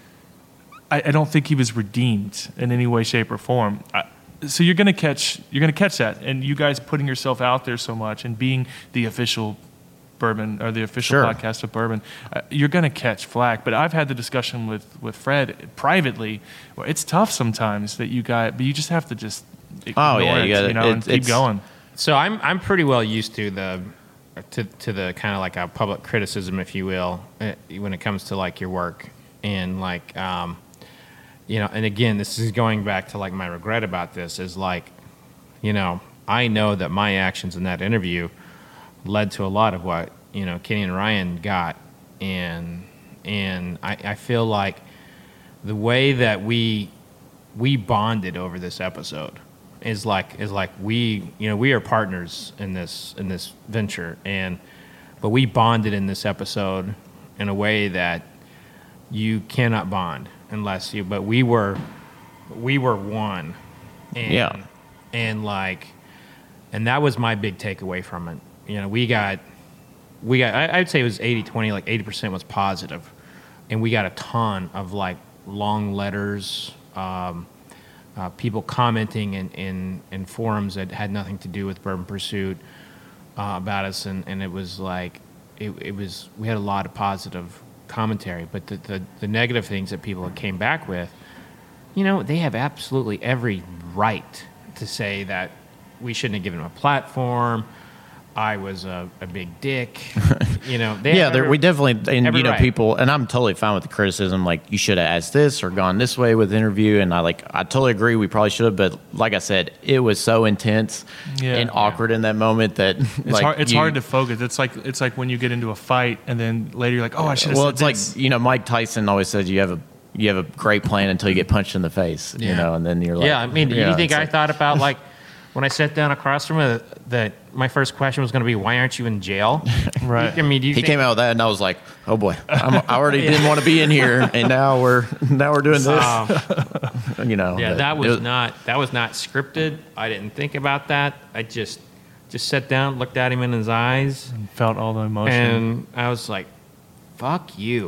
S2: I, I don't think he was redeemed in any way, shape, or form. I, so you're gonna catch you're gonna catch that, and you guys putting yourself out there so much and being the official bourbon or the official
S4: Sure.
S2: podcast of bourbon, uh, you're gonna catch flack. But I've had the discussion with with Fred privately. Where it's tough sometimes that you got, but you just have to just ignore
S4: Oh, yeah,
S2: it,
S4: you gotta-
S2: you know,
S4: it-
S2: and keep
S4: it's-
S2: going.
S3: So I'm I'm pretty well used to the to to the kind of like a public criticism, if you will, uh, when it comes to like your work and like um, you know. And again, this is going back to like my regret about this is like, you know, I know that my actions in that interview led to a lot of what you know Kenny and Ryan got, and and I, I feel like the way that we we bonded over this episode is like is like we you know we are partners in this in this venture, and but we bonded in this episode in a way that you cannot bond unless you but we were we were one, and
S4: Yeah.
S3: and like and that was my big takeaway from it. You know, we got we got I, I'd say it was eighty twenty, like eighty percent was positive, and we got a ton of like long letters, um, uh, people commenting in, in, in forums that had nothing to do with Bourbon Pursuit uh, about us, and, and it was like it, it was we had a lot of positive commentary, but the, the, the negative things that people came back with, you know, they have absolutely every right to say that we shouldn't have given them a platform. I was a, a big dick, you know. They
S4: Yeah,
S3: have
S4: there,
S3: every-
S4: we definitely, and
S3: every
S4: you know,
S3: right.
S4: people, and I'm totally fine with the criticism. Like, you should have asked this or gone this way with the interview, and I like, I totally agree. We probably should have, but like I said, it was so intense
S2: Yeah.
S4: and awkward in that moment that
S2: It's
S4: like,
S2: hard. It's
S4: you-
S2: hard to focus. It's like it's like when you get into a fight and then later you're like, oh, I should have.
S4: Well,
S2: said
S4: it's like
S2: this.
S4: you know, Mike Tyson always says you have a you have a great plan until you get punched in the face. You
S3: Yeah.
S4: know, and then you're like,
S3: yeah, I mean, do you think
S4: it's
S3: I
S4: like-
S3: thought about like when I sat down across from him that my first question was going to be, "Why aren't you in jail?"
S2: Right.
S3: I mean, do you
S4: He
S3: think,
S4: came out with that, and I was like, "Oh boy, I'm, I already didn't want to be in here, and now we're now we're doing this."
S3: Um,
S4: you know,
S3: yeah,
S4: but
S3: that
S4: it
S3: was not that was not scripted. I didn't think about that. I just just sat down, looked at him in his eyes,
S2: Felt all the emotion.
S3: and I was like, "Fuck you."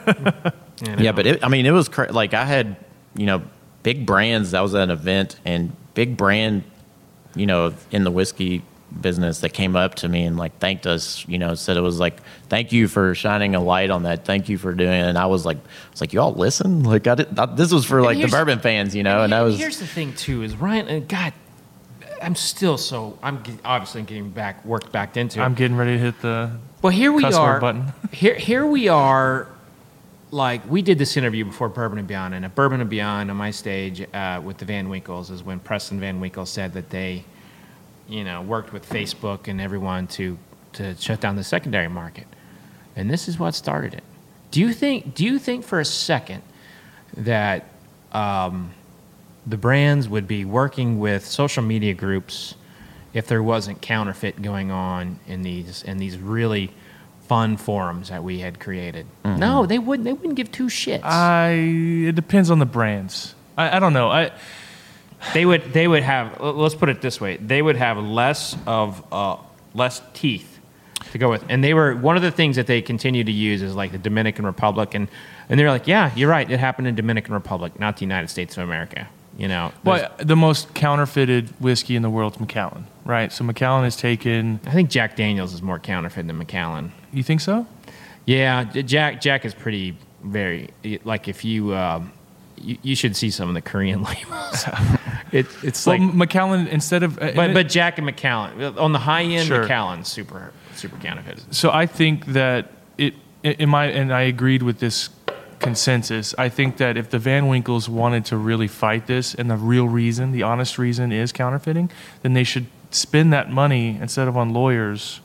S3: You know?
S4: Yeah, but it, I mean, it was cra- like I had, you know, big brands. That was at an event, and big brand, you know, in the whiskey business that came up to me and like thanked us. You know, said it was like, "Thank you for shining a light on that. Thank you for doing it." And I was like, "I was like, y'all listen." Like, I did, I, this was for like the
S3: here's-
S4: bourbon fans, you know, and I was.
S3: Here's the thing too: is Ryan and God, I'm still so I'm ge- obviously getting back worked back into.
S2: I'm
S3: it.
S2: getting ready to hit the.
S3: Well, here we
S2: cuss word
S3: are.
S2: button.
S3: Here, here we are. Like we did this interview before Bourbon and Beyond, and at Bourbon and Beyond on my stage uh, with the Van Winkles is when Preston Van Winkle said that they, you know, worked with Facebook and everyone to to shut down the secondary market, and this is what started it. Do you think? Do you think for a second that um, the brands would be working with social media groups if there wasn't counterfeit going on in these in these really fun forums that we had created. Mm-hmm. No, they wouldn't. They wouldn't give two shits.
S2: I. It depends on the brands. I, I don't know. I.
S3: They would. They would have. Let's put it this way. They would have less of uh, less teeth to go with, and they were one of the things that they continue to use is like the Dominican Republic, and and they're like, yeah, you're right. It happened in Dominican Republic, not the United States of America. You know,
S2: well, the most counterfeited whiskey in the world is Macallan, right? So Macallan has taken.
S3: I think Jack Daniels is more counterfeit than Macallan.
S2: You think so?
S3: Yeah, Jack. Jack is pretty very like if you. Um, You, you should see some of the Korean labels. it, it's
S2: well,
S3: like
S2: Macallan instead of, uh,
S3: but but Jack and Macallan on the high end.
S2: Sure.
S3: Macallan super super counterfeit.
S2: So I think that it in my and I agreed with this consensus. I think that if the Van Winkles wanted to really fight this, and the real reason, the honest reason, is counterfeiting, then they should spend that money instead of on lawyers.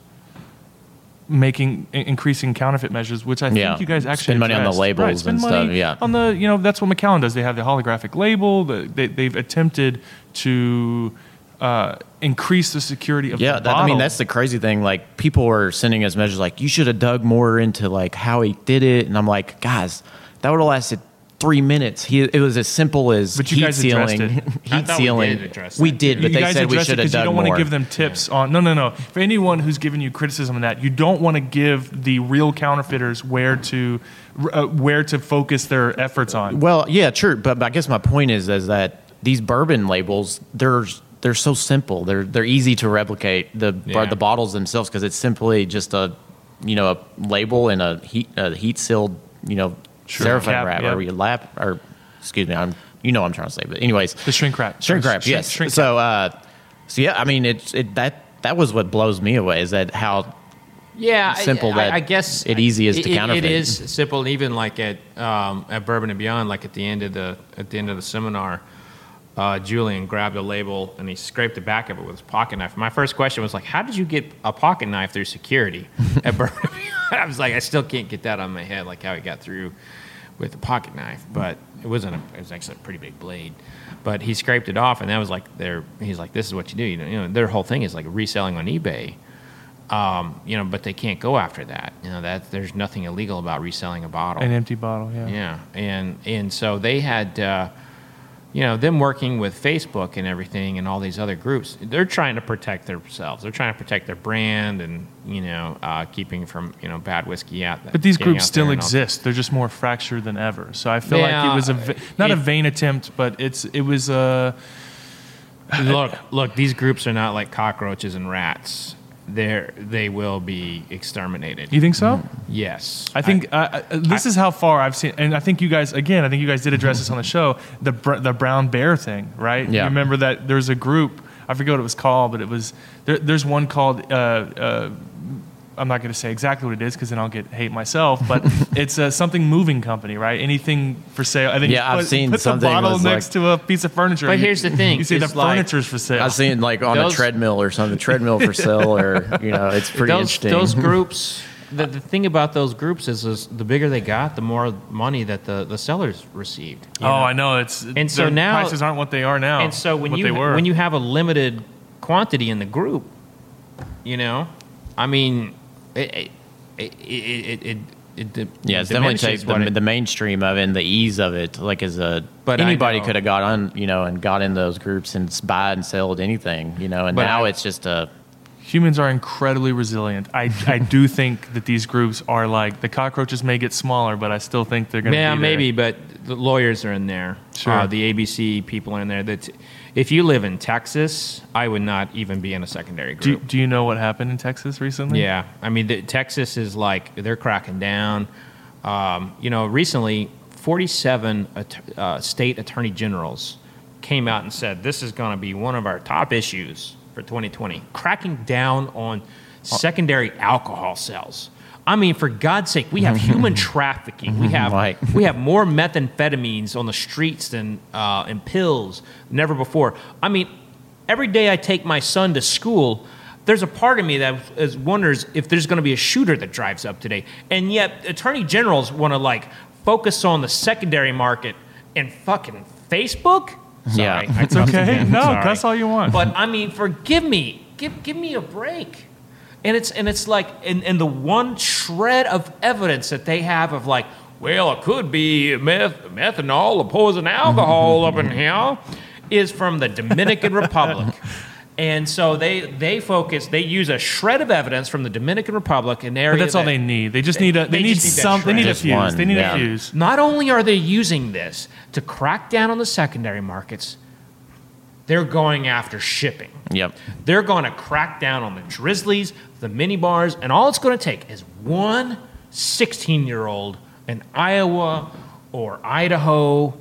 S2: Making increasing counterfeit measures, which I think
S4: yeah.
S2: you guys actually
S4: spend money
S2: addressed.
S4: on the labels
S2: right, spend
S4: and
S2: money
S4: stuff. Yeah,
S2: on the you know that's what Macallan does. They have the holographic label. The, they, they've attempted to uh, increase the security of
S4: yeah.
S2: the
S4: That,
S2: bottle.
S4: I mean, that's the crazy thing. Like people are sending us measures like you should have dug more into like how he did it, and I'm like, guys, that would have lasted three minutes. He, it was as simple as
S2: but you
S4: heat
S2: guys addressed
S4: sealing.
S2: it.
S4: heat
S3: we
S4: sealing.
S3: did address
S4: we
S3: that.
S4: did, but
S2: you
S4: they
S2: guys
S4: said we
S2: address it
S4: should have
S2: 'cause
S4: dug
S2: you don't
S4: more.
S2: want to give them tips on. No, no, no. For anyone who's giving you criticism on that, you don't want to give the real counterfeiters where to uh, where to focus their efforts on.
S4: Well, yeah, true. But I guess my point is is that these bourbon labels, they're they're so simple. They're they're easy to replicate the
S3: Yeah.
S4: the bottles themselves because it's simply just a you know a label and a heat a heat sealed you know
S2: Sure.
S4: cellophane
S2: Cap,
S4: wrap
S2: yeah.
S4: or you lap or excuse me, I'm you know what I'm trying to say. But anyways,
S2: The shrink wrap.
S4: shrink wrap.
S2: Shrink-
S4: Yes.
S2: shrink
S4: so uh, so yeah, I mean it's it that that was what blows me away is that how
S3: Yeah,
S4: simple
S3: I,
S4: that
S3: I, I guess
S4: it easy is to
S3: it,
S4: counterfeit.
S3: It is simple, and even like at um, at Bourbon and Beyond, like at the end of the at the end of the seminar, uh, Julian grabbed a label and he scraped the back of it with his pocket knife. My first question was like, "How did you get a pocket knife through security at Bourbon and Beyond?" I was like, I still can't get that on my head, like how he got through with a pocket knife, but it wasn't. A, it was actually a pretty big blade. But he scraped it off, and that was like their. He's like, "This is what you do." You know, you know their whole thing is like reselling on eBay. Um, you know, but they can't go after that. You know, that there's nothing illegal about reselling a bottle.
S2: An empty bottle. Yeah.
S3: Yeah, and and so they had, uh, you know, them working with Facebook and everything, and all these other groups. They're trying to protect themselves. They're trying to protect their brand, and you know, uh, keeping from you know bad whiskey out.
S2: But these
S3: getting
S2: groups
S3: out
S2: still
S3: there and all-
S2: exist. They're just more fractured than ever. So I feel
S3: Yeah,
S2: like it was a va- not a
S3: it-
S2: vain attempt, but it's it was a.
S3: Look, look, these groups are not like cockroaches and rats. They're they will be exterminated.
S2: You think so?
S3: Yes,
S2: I think uh, uh, this is how far I've seen, and I think you guys again. I think you guys did address this on the show. The br- the brown bear thing, right?
S4: Yeah.
S2: You remember that there's a group. I forget what it was called, but it was there, there's one called. Uh, uh, I'm not going to say exactly what it is because then I'll get hate myself. But it's uh, something moving company, right? Anything for sale. I think
S4: Yeah,
S2: you put,
S4: I've seen
S2: put
S4: something
S2: the bottle
S4: was
S2: next
S4: like-
S2: to a piece of furniture.
S3: But
S2: You-
S3: here's the thing,
S2: You say the
S3: it's like-
S2: furniture's for sale.
S4: I've seen like on
S3: Those-
S4: a treadmill or something, treadmill for sale, or you know, it's pretty
S3: those,
S4: interesting.
S3: Those groups. The, the thing about those groups is, is the bigger they got, the more money that the, the sellers received. you
S2: Oh,
S3: know?
S2: I know. It's
S3: And so
S2: their
S3: now-
S2: prices aren't what they are now.
S3: And so when
S2: what
S3: you
S2: they were.
S3: when you have a limited quantity in the group, you know, I mean, it it it it, it, it, it
S4: Yeah, it's definitely
S3: diminishes
S4: takes
S3: what
S4: the,
S3: it-
S4: the mainstream of it and the ease of it. Like as a
S3: But I
S4: anybody
S3: know-
S4: could have got on, you know, and got in those groups and s- buy and sold anything, you know. And
S3: But
S4: now
S3: I-
S4: it's just a
S2: Humans are incredibly resilient. I, I do think that these groups are like the cockroaches may get smaller, but I still think they're going to
S3: yeah,
S2: be there.
S3: maybe, but the lawyers are in there.
S2: Sure.
S3: Uh, the A B C people are in there. That if you live in Texas, I would not even be in a secondary
S2: Do,
S3: group.
S2: do you know what happened in Texas recently?
S3: Yeah, I mean, the, Texas is like they're cracking down. Um, you know, recently, forty-seven at, uh, state attorney generals came out and said this is going to be one of our top issues for twenty twenty, cracking down on secondary alcohol sales. I mean, for God's sake, we have human trafficking. We have
S4: Right.
S3: we have more methamphetamines on the streets than uh, and pills than ever before. I mean, every day I take my son to school, there's a part of me that is wonders if there's going to be a shooter that drives up today. And yet, attorney generals want to like focus on the secondary market and fucking Facebook. Sorry,
S4: Yeah.
S3: I
S2: It's
S3: cussed
S2: okay.
S3: again.
S2: No,
S3: Sorry.
S2: cuss all you want.
S3: But I mean, forgive me. Give give me a break. And it's and it's like and, and the one shred of evidence that they have of like, well, it could be meth, methanol or poison alcohol up in here, is from the Dominican Republic. And so they they focus. They use a shred of evidence from the Dominican Republic, an area.
S2: But that's all
S3: that-
S2: they need. They just need a. They,
S3: They
S2: need
S3: just need that
S2: some. They need a
S3: shred.
S4: Just
S2: fuse.
S4: one,
S2: They need
S4: yeah.
S2: a fuse.
S3: Not only are they using this to crack down on the secondary markets, they're going after shipping.
S4: Yep.
S3: They're going to crack down on the Drizzlies, the mini bars, and all it's going to take is one sixteen-year-old in Iowa or Idaho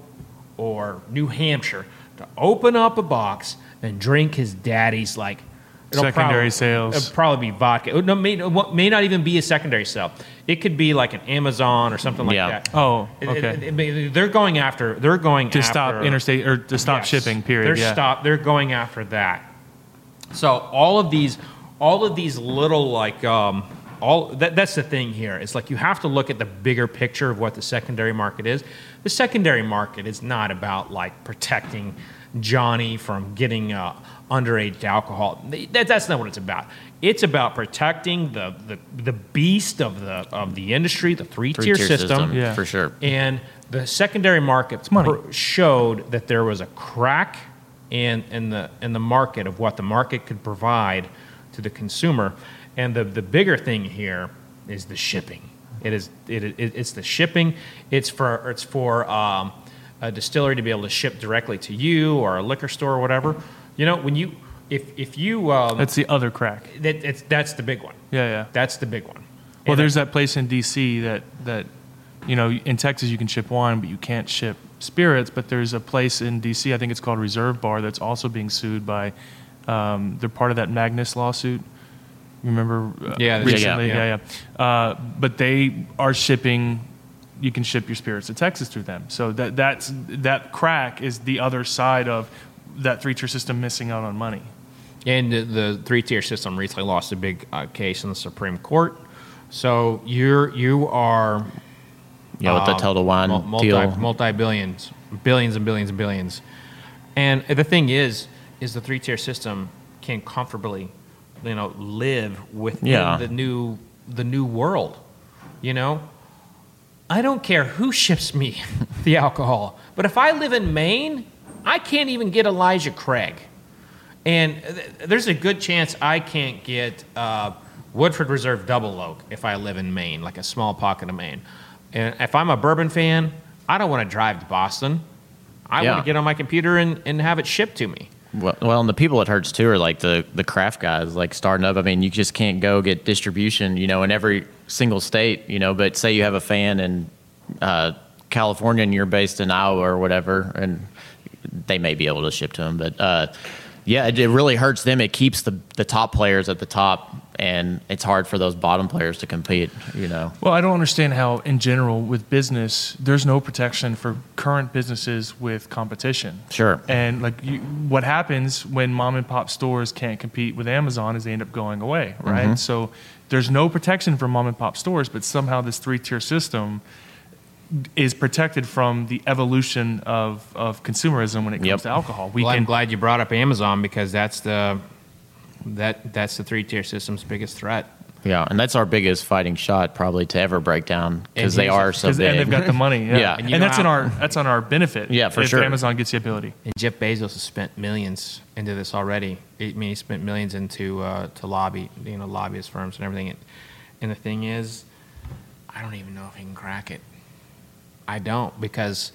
S3: or New Hampshire to open up a box and drink his daddy's like it'll
S2: Secondary
S3: probably,
S2: sales.
S3: It'll probably be vodka. It no, may, it may not even be a secondary sale. It could be like an Amazon or something like
S4: Yeah.
S3: that.
S2: Oh,
S3: It-
S2: okay.
S3: it- it may- they're going after. They're going
S2: to
S3: after,
S2: stop interstate or to stop
S3: Yes.
S2: shipping. Period.
S3: They're
S2: yeah.
S3: stop. They're going after that. So all of these, all of these little like, um, all that, that's the thing here. It's like you have to look at the bigger picture of what the secondary market is. The secondary market is not about like protecting Johnny from getting uh, underage alcohol. That, that's not what it's about. It's about protecting the, the, the beast of the of the industry, the three tier
S4: Three-tier
S3: system.
S2: Yeah.
S4: for sure.
S3: And the secondary market
S2: money.
S3: pr- showed that there was a crack in, in the in the market of what the market could provide to the consumer. And the, the bigger thing here is the shipping. It is it, it it's the shipping. It's for it's for um, a distillery to be able to ship directly to you or a liquor store or whatever. You know, when you if if you um,
S2: That's the other crack.
S3: that, it's that's the big one.
S2: Yeah, yeah.
S3: That's the big one.
S2: Well,
S3: And
S2: there's that place in D C that that you know in Texas you can ship wine, but you can't ship spirits. But there's a place in D C, I think it's called Reserve Bar, that's also being sued by. Um, they're part of that Magnus lawsuit. Remember? Uh,
S3: Yeah,
S2: recently,
S3: yeah,
S2: yeah,
S3: yeah.
S2: yeah. Uh, but they are shipping. You can ship your spirits to Texas through them. So that that's that crack is the other side of that three tier system missing out on money.
S3: And the, the three-tier system recently lost a big uh, case in the Supreme Court. So you're you are
S4: Yeah, with the
S3: um,
S4: Total Wine
S3: mul- multi,
S4: deal.
S3: multi-billions, billions and billions and billions. And the thing is, is the three-tier system can comfortably, you know, live within
S4: Yeah.
S3: the new the new world. You know, I don't care who ships me the alcohol, but if I live in Maine, I can't even get Elijah Craig. And th- there's a good chance I can't get uh, Woodford Reserve Double Oak if I live in Maine, like a small pocket of Maine. And if I'm a bourbon fan, I don't want to drive to Boston. I
S4: Yeah.
S3: want to get on my computer and, and have it shipped to me.
S4: Well, well, and the people it hurts too are like the the craft guys, like starting up. I mean, you just can't go get distribution, you know, in every single state, you know. But say you have a fan in uh, California and you're based in Iowa or whatever, and they may be able to ship to them. But uh, yeah, it, it really hurts them. It keeps the the top players at the top, and it's hard for those bottom players to compete, you know.
S2: Well, I don't understand how, in general, with business, there's no protection for current businesses with competition.
S4: Sure.
S2: And like, you, what happens when mom and pop stores can't compete with Amazon is they end up going away, right?
S4: Mm-hmm.
S2: So there's no protection for mom and pop stores, but somehow this three tier system is protected from the evolution of, of consumerism when it comes
S4: Yep.
S2: to alcohol. We
S3: Well,
S2: can
S3: I'm glad you brought up Amazon because that's the that that's the three-tier system's biggest threat.
S4: Yeah, and that's our biggest fighting shot probably to ever break down because
S3: And
S4: they
S3: here's-
S4: are so
S2: 'cause-
S4: big.
S2: and they've got the money. Yeah,
S4: Yeah.
S2: and,
S3: And you know
S2: that's in
S3: how-
S2: our that's on our benefit.
S4: Yeah, for
S2: if
S4: sure.
S2: Amazon gets the ability.
S3: And Jeff Bezos has spent millions into this already. I mean, he spent millions into uh, to lobby, you know, lobbyist firms and everything. And, and the thing is, I don't even know if he can crack it. I don't, because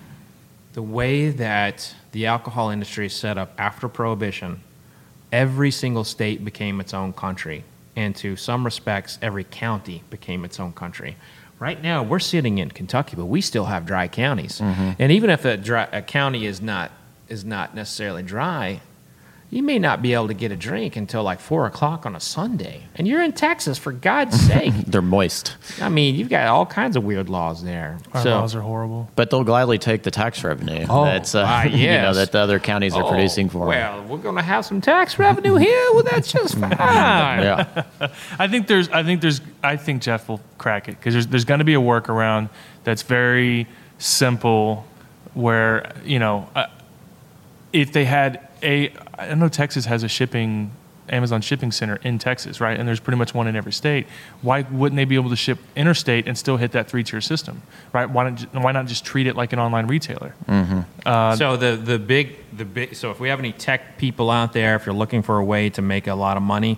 S3: the way that the alcohol industry is set up after Prohibition, every single state became its own country. And to some respects, every county became its own country. Right now, we're sitting in Kentucky, but we still have dry counties. And even if a, dry, a county is not is not necessarily dry, you may not be able to get a drink until like four o'clock on a Sunday. And you're in Texas, for God's sake.
S4: They're moist,
S3: I mean, you've got all kinds of weird laws there.
S2: Our
S3: so,
S2: laws are horrible.
S4: but they'll gladly take the tax revenue.
S3: Oh,
S4: that's uh,
S3: ah,
S4: you know
S3: yes.
S4: that the other counties are
S3: Oh,
S4: producing for 'em.
S3: well, we're going to have some tax revenue here. Well, that's just fine.
S4: Yeah,
S2: I think there's, I think there's, I think Jeff will crack it because there's, there's going to be a workaround that's very simple, where you know, uh, if they had a, I know Texas has a shipping, Amazon shipping center in Texas, right? And there's pretty much one in every state. Why wouldn't they be able to ship interstate and still hit that three-tier system, right? Why not? Why not just treat it like an online retailer?
S4: Mm-hmm.
S2: Uh,
S3: so the the big the big. So if we have any tech people out there, if you're looking for a way to make a lot of money,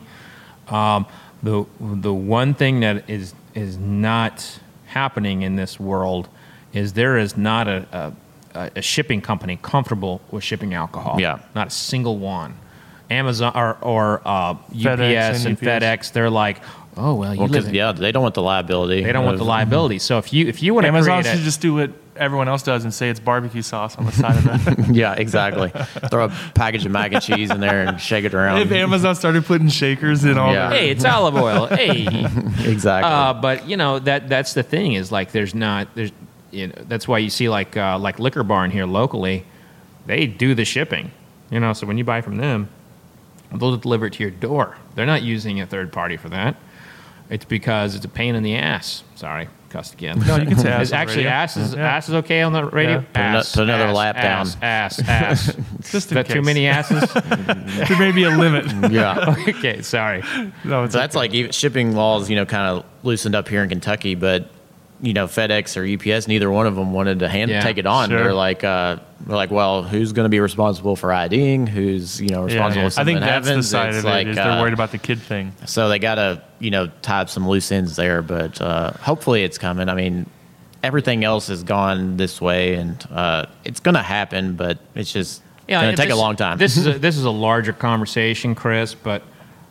S3: um, the the one thing that is is not happening in this world is there is not a a, a shipping company comfortable with shipping alcohol.
S4: Yeah,
S3: not a single one. Amazon or, or uh, U P S
S2: FedEx and
S3: and
S2: U P S.
S3: FedEx, they're like, oh well, you
S4: well,
S3: live in,
S4: yeah, they don't want the liability.
S3: they don't want the liability. So if you if you want to
S2: Amazon
S3: create
S2: should
S3: a,
S2: just do what everyone else does and say it's barbecue sauce on the side of that.
S4: Yeah, exactly. Throw a package of mac and cheese in there and shake it around.
S2: If Amazon started putting shakers in all
S4: Yeah.
S2: their-
S3: hey, it's olive oil. Hey,
S4: Exactly.
S3: uh, but you know that that's the thing is like there's not there's you know that's why you see like uh, like Liquor Barn here locally, they do the shipping. You know, so when you buy from them, they'll deliver it to your door. They're not using a third party for that. It's because it's a pain in the ass. Sorry, cussed again.
S2: No, you can say ass
S3: Is
S2: on the
S3: actually
S2: radio.
S3: ass is
S2: Yeah.
S3: ass is okay on the radio.
S2: Yeah.
S4: Put ano-
S3: Ass,
S4: put another
S3: ass,
S4: lap
S3: ass,
S4: down.
S3: Ass, ass.
S2: Just
S3: Is
S2: in
S3: that too
S2: case.
S3: many asses?
S2: There may be a limit.
S4: yeah.
S3: Okay, sorry.
S2: No, it's
S4: So that's
S2: okay.
S4: like even shipping laws, you know, kind of loosened up here in Kentucky, but you know, FedEx or U P S, neither one of them wanted to hand
S3: Yeah,
S4: take it on.
S2: sure.
S4: They're like, uh, they're like, well, who's going to be responsible for IDing? Who's you know
S2: Yeah,
S4: responsible
S2: yeah.
S4: if
S2: I think
S4: something
S2: that's
S4: happens?
S2: the side
S4: It's
S2: of it.
S4: like,
S2: Is
S4: uh,
S2: they're worried about the kid thing.
S4: So they got to you know tie up some loose ends there, but uh, hopefully it's coming. I mean, everything else has gone this way, and uh, it's going to happen, but it's just going to take
S3: this-
S4: a long time.
S3: This is a, this is a larger conversation, Chris. But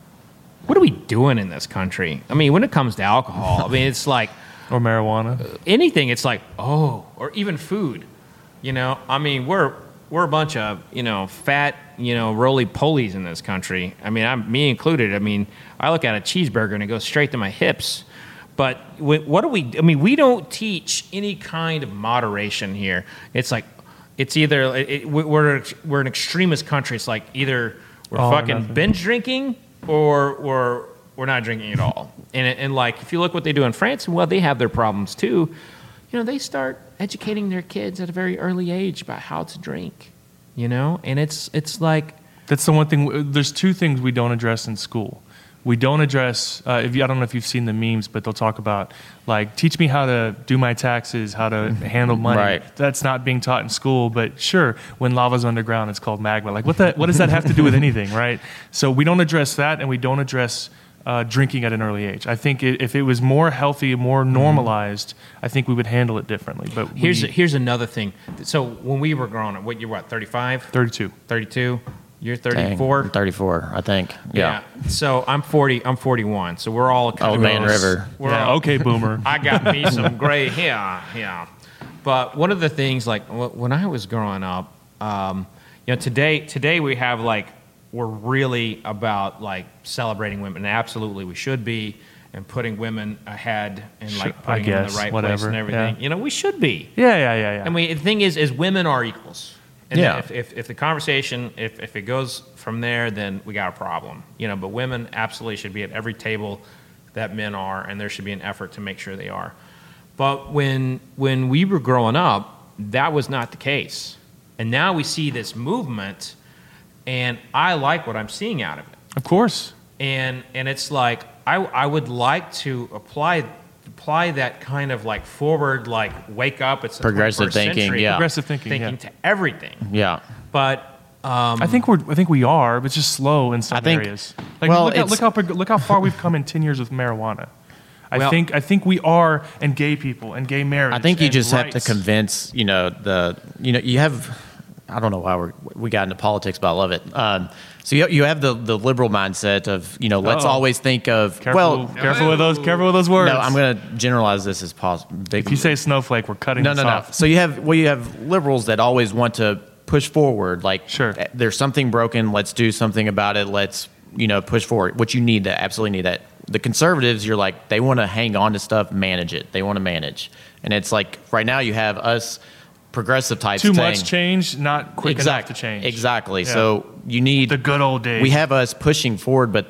S3: what are we doing in this country? I mean, when it comes to alcohol, I mean, it's like
S2: Or marijuana.
S3: anything. It's like oh, or even food. You know, I mean, we're we're a bunch of you know fat you know roly polies in this country. I mean, I'm me included. I mean, I look at a cheeseburger and it goes straight to my hips. But wh- what do we? I mean, we don't teach any kind of moderation here. It's like it's either it, it, we're we're an extremist country. It's like either we're
S2: All or
S3: fucking
S2: nothing.
S3: binge drinking or we're we're not drinking at all. And it- and like if you look what they do in France, well, they have their problems too. You know, they start educating their kids at a very early age about how to drink. You know, and it's it's like
S2: That's the one thing. There's two things we don't address in school. We don't address. Uh, if you, I don't know if you've seen the memes, but they'll talk about like, teach me how to do my taxes, how to handle money.
S4: Right.
S2: That's not being taught in school. But sure, when lava's underground, it's called magma. Like, what that? What does that have to do with anything, right? So we don't address that, and we don't address uh, drinking at an early age. I think it, if it was more healthy, more normalized, I think we would handle it differently. But
S3: here's
S2: we,
S3: here's another thing. So when we were growing up, what you're what thirty-five,
S2: thirty-two.
S3: thirty-two, you're
S4: Dang,
S3: thirty-four.
S4: I'm thirty-four, I think. Yeah.
S3: So I'm forty. I'm forty-one. So we're all kind
S4: Old
S3: of
S4: man
S3: those-
S4: River.
S3: We're
S2: Yeah.
S3: all,
S2: Okay, boomer.
S3: I got me some gray hair. Yeah. But one of the things, like wh- when I was growing up, um, you know, today today we have like we're really about like celebrating women. And absolutely, we should be, and putting women ahead and
S2: Sure,
S3: like
S2: I
S3: putting them in
S2: guess,
S3: the right place
S2: whatever,
S3: and everything.
S2: yeah.
S3: You know, we should be.
S2: Yeah, yeah, yeah, yeah.
S3: I mean, the thing is, is women are equals. And
S4: Yeah.
S3: if, if, if the conversation, if, if it goes from there, then we got a problem. You know, but women absolutely should be at every table that men are, and there should be an effort to make sure they are. But when when we were growing up, that was not the case. And now we see this movement, and I like what I'm seeing out of it.
S2: Of course.
S3: And and it's like I I would like to apply apply that kind of like forward, like wake up. It's the
S4: Progressive
S3: twenty-first
S4: thinking,
S3: century,
S4: yeah.
S2: Progressive thinking,
S3: thinking
S2: yeah.
S3: to everything.
S4: Yeah.
S3: But um,
S2: I think we're. I think we are, but just slow in some
S4: I think-
S2: areas. Like,
S4: well,
S2: look, how,
S4: it's-
S2: look how prog- look how far we've come in ten years with marijuana. I
S3: Well-
S2: think. I think we are, and gay people, and gay marriage.
S4: I think you
S2: and
S4: just have to
S2: rights.
S4: convince, you know, the, you know, you have, I don't know why we we got into politics, but I love it. Um, so you, you have the, the liberal mindset of, you know, let's
S2: Uh-oh.
S4: always think of,
S2: Careful,
S4: well,
S2: careful with those. Careful with those words.
S4: no, I'm going to generalize this as possible.
S2: If you say snowflake, we're cutting
S4: no,
S2: this
S4: no, no.
S2: off.
S4: So you have, well, you have liberals that always want to push forward. Like,
S2: Sure.
S4: eh, there's something broken. Let's do something about it. Let's, you know, push forward. What you need to absolutely need that. The conservatives, you're like, they want to hang on to stuff, manage it. They want to manage. And it's like, right now you have us progressive types
S2: Too
S4: saying,
S2: much change, not quick
S4: exact-
S2: enough to change.
S4: Exactly.
S2: Yeah.
S4: So you need
S2: The good old days.
S4: We have us pushing forward, but the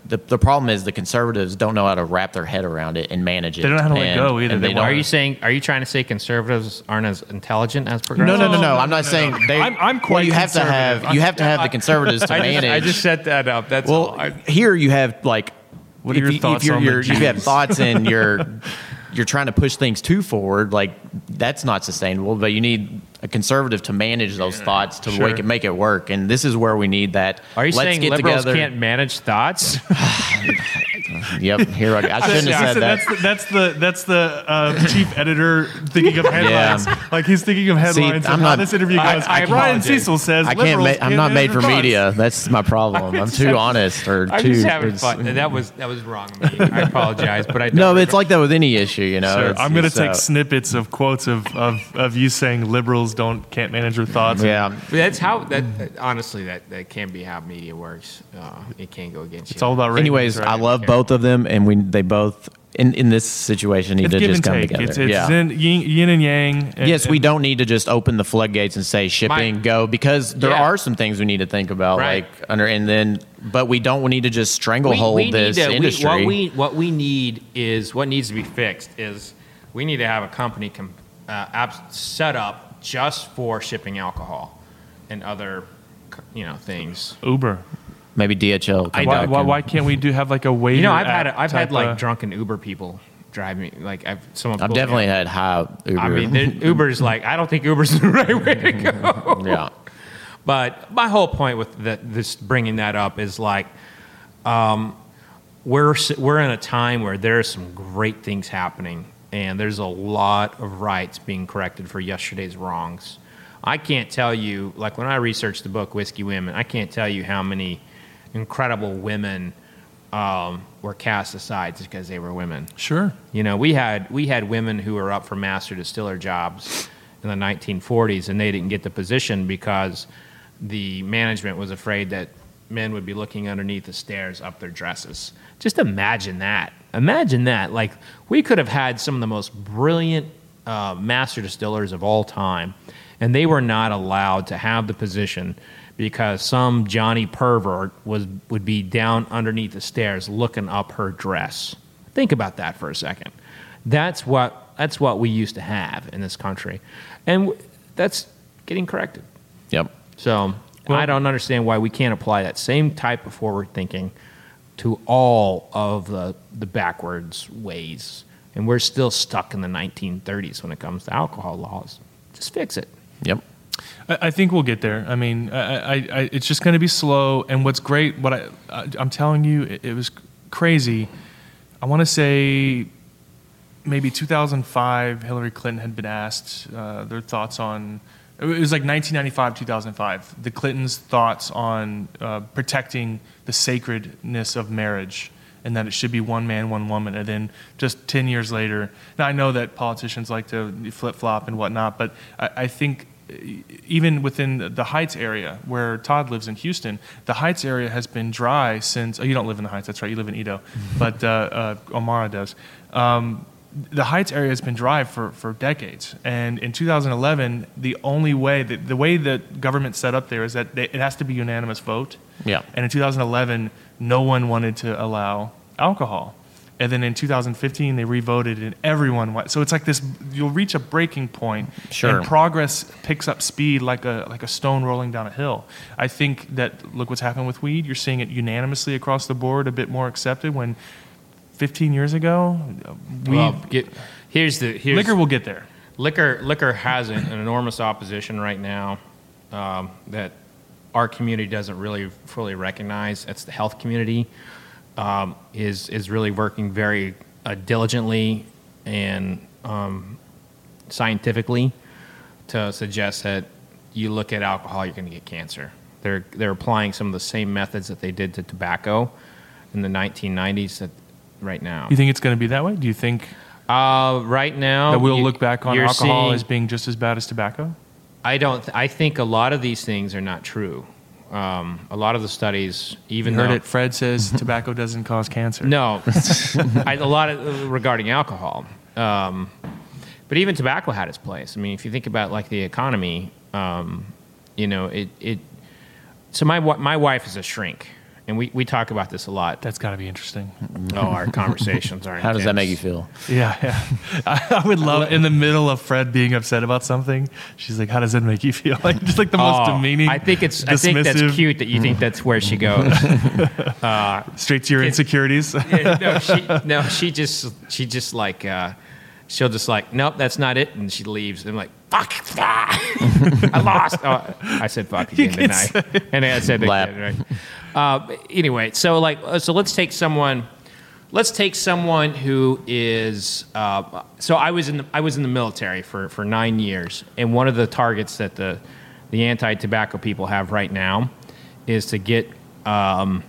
S4: the, the problem is the conservatives don't know how to wrap their head around it and manage it.
S2: They don't know how to let
S4: and,
S2: go either.
S4: and
S2: They
S4: They
S2: want-
S3: Are
S4: don't.
S3: you saying? Are you trying to say conservatives aren't as intelligent as progressives?
S4: No, no, no, no.
S2: No,
S4: I'm
S2: no,
S4: not
S2: no,
S4: saying
S2: no.
S4: they.
S2: I'm- I'm
S4: well,
S2: quite
S4: you have to
S2: conservative.
S4: have you have to have the conservatives to
S3: I just,
S4: manage.
S3: I just set that up. That's
S4: well,
S3: all. I,
S4: here you have like.
S2: What are
S4: if
S2: your
S4: you,
S2: thoughts
S4: if you're,
S2: on the
S4: you're, you have
S2: Jews?
S4: thoughts and you're you're trying to push things too forward, like that's not sustainable. But you need a conservative to manage those thoughts to
S2: Sure.
S4: make it make it work. And this is where we need that.
S3: are you
S4: Let's
S3: saying
S4: get
S3: liberals
S4: together.
S3: can't manage thoughts?
S4: Yep. Here I, go. I shouldn't have said that.
S2: That's the, that's the that's the uh, chief editor thinking of headlines. Like he's thinking of headlines
S4: I'm
S2: and how
S4: not-
S2: this interview
S3: I-
S2: goes.
S3: I
S2: Brian
S3: apologize.
S2: Cecil says
S4: I can't.
S2: liberals
S4: Ma- I'm not
S2: manage
S4: made for
S2: their thoughts.
S4: media. That's my problem. I'm too honest or
S3: I'm
S4: too.
S3: just having
S4: it's-
S3: fun. That was that was wrong of me. I apologize, but I
S4: No,
S3: don't
S4: but it's like that with any issue, you know.
S2: Sure.
S4: It's-
S2: I'm going to
S4: it's,
S2: take
S4: uh,
S2: snippets of quotes of, of, of you saying liberals don't can't manage their thoughts.
S4: Yeah.
S3: But that's how that, that honestly that, that can be how media works. Uh, it can't go against
S2: It's
S3: you.
S2: all about ratings,
S4: Anyways,
S2: right?
S4: I love both of them, and we they both in, in this situation need
S2: It's
S4: to
S2: give
S4: just
S2: and
S4: come
S2: take.
S4: together.
S2: It's, it's
S4: yeah.
S2: yin, yin, yin and yang. And,
S4: Yes, we
S2: and-
S4: don't need to just open the floodgates and say shipping
S3: My-
S4: go because there
S3: Yeah.
S4: are some things we need to think about,
S3: Right.
S4: like under and then, but we don't need to just stranglehold this
S3: need to,
S4: industry.
S3: We, what we what we need is what needs to be fixed is we need to have a company com, uh, abs- set up just for shipping alcohol and other you know things.
S2: Uber.
S4: Maybe D H L.
S3: I
S4: come
S2: Why,
S4: back
S2: why,
S4: and-
S2: why can't we do have like a waiter?
S3: You know, I've had
S2: app
S3: I've had
S2: type
S3: like
S2: of-
S3: drunken Uber people drive me. Like I've someone.
S4: I've
S3: pulled me
S4: definitely
S3: over.
S4: had high Uber.
S3: I mean, the- Uber's like I don't think Uber's the right way to go.
S4: yeah.
S3: But my whole point with the, this bringing that up is like, um, we're s- we're in a time where there are some great things happening, and there's a lot of rights being corrected for yesterday's wrongs. I can't tell you, like when I researched the book Whiskey Women, I can't tell you how many incredible women um, were cast aside just because they were women.
S2: Sure.
S3: You know, we had we had women who were up for master distiller jobs in the nineteen forties, and they didn't get the position because the management was afraid that men would be looking underneath the stairs up their dresses. Just imagine that. Imagine that. Like, we could have had some of the most brilliant uh, master distillers of all time, and they were not allowed to have the position because some Johnny pervert was would be down underneath the stairs looking up her dress. Think about that for a second. That's what that's what we used to have in this country, and w- that's getting corrected.
S4: Yep.
S3: So
S2: Well-
S3: I don't understand why we can't apply that same type of forward thinking to all of the the backwards ways, and we're still stuck in the nineteen thirties when it comes to alcohol laws. Just fix it.
S4: Yep.
S2: I, I think we'll get there. I mean, I, I, I, it's just going to be slow. And what's great, what I, I I'm telling you, it, it was crazy. I want to say maybe two thousand five, Hillary Clinton had been asked uh, their thoughts on. It was like nineteen ninety-five, two thousand five. The Clintons' thoughts on uh, protecting the sacredness of marriage, and that it should be one man, one woman. And then just ten years later, now I know that politicians like to flip flop and whatnot, but I, I think even within the Heights area where Todd lives in Houston, the Heights area has been dry since. Oh, you don't live in the Heights, that's right. You live in Edo, but uh, uh, Omara does. Um, the Heights area has been dry for, for decades, and in two thousand eleven, the only way that the way that government's set up there is that they, it has to be unanimous vote.
S4: Yeah.
S2: And in two thousand eleven, no one wanted to allow alcohol. And then in two thousand fifteen, they revoted, and everyone went. So it's like this: you'll reach a breaking point,
S4: Sure.
S2: and progress picks up speed like a like a stone rolling down a hill. I think that look what's happened with weed. You're seeing it unanimously across the board, a bit more accepted. When fifteen years ago, weed,
S3: Well, get, here's the here's,
S2: liquor will get there.
S3: Liquor, liquor has an, an enormous opposition right now um, that our community doesn't really fully recognize. That's the health community um, is is really working very uh, diligently and um, scientifically to suggest that you look at alcohol, you're going to get cancer. They're they're applying some of the same methods that they did to tobacco in the nineteen nineties that right now.
S2: You think it's going to be that way? Do you think
S3: Uh, right now,
S2: that we'll
S3: you-
S2: look back on
S3: you're
S2: alcohol
S3: seeing-
S2: as being just as bad as tobacco?
S3: I don't. Th- I think a lot of these things are not true. Um, a lot of the studies, even
S2: You heard
S3: though
S2: it. Fred says tobacco doesn't cause cancer.
S3: no, I, a lot of regarding alcohol. Um, but even tobacco had its place. I mean, if you think about like the economy, um, you know, it it. So my wi- my wife is a shrink, and we, we talk about this a lot.
S2: That's got to be interesting.
S3: Oh, our conversations are
S4: How does that
S3: intense.
S4: make you feel?
S2: Yeah, yeah. I, I would love in the middle of Fred being upset about something. She's like, "How does that make you feel?" Like just like the most
S3: Oh,
S2: demeaning.
S3: I think it's. I think that's
S2: dismissive,
S3: cute that you think that's where she goes.
S2: Straight to your
S3: Kid-
S2: insecurities.
S3: Yeah, no, she, no, she just, she just like, uh, she'll just like, nope, that's not it, and she leaves. And I'm like, fuck, ah, I lost. Oh, I said fuck again, didn't I? And I said it
S4: Lap.
S3: again, right? Uh, anyway, so like, uh, so let's take someone, let's take someone who is. Uh, so I was in, the, I was in the military for for nine years, and one of the targets that the the anti-tobacco people have right now is to get um,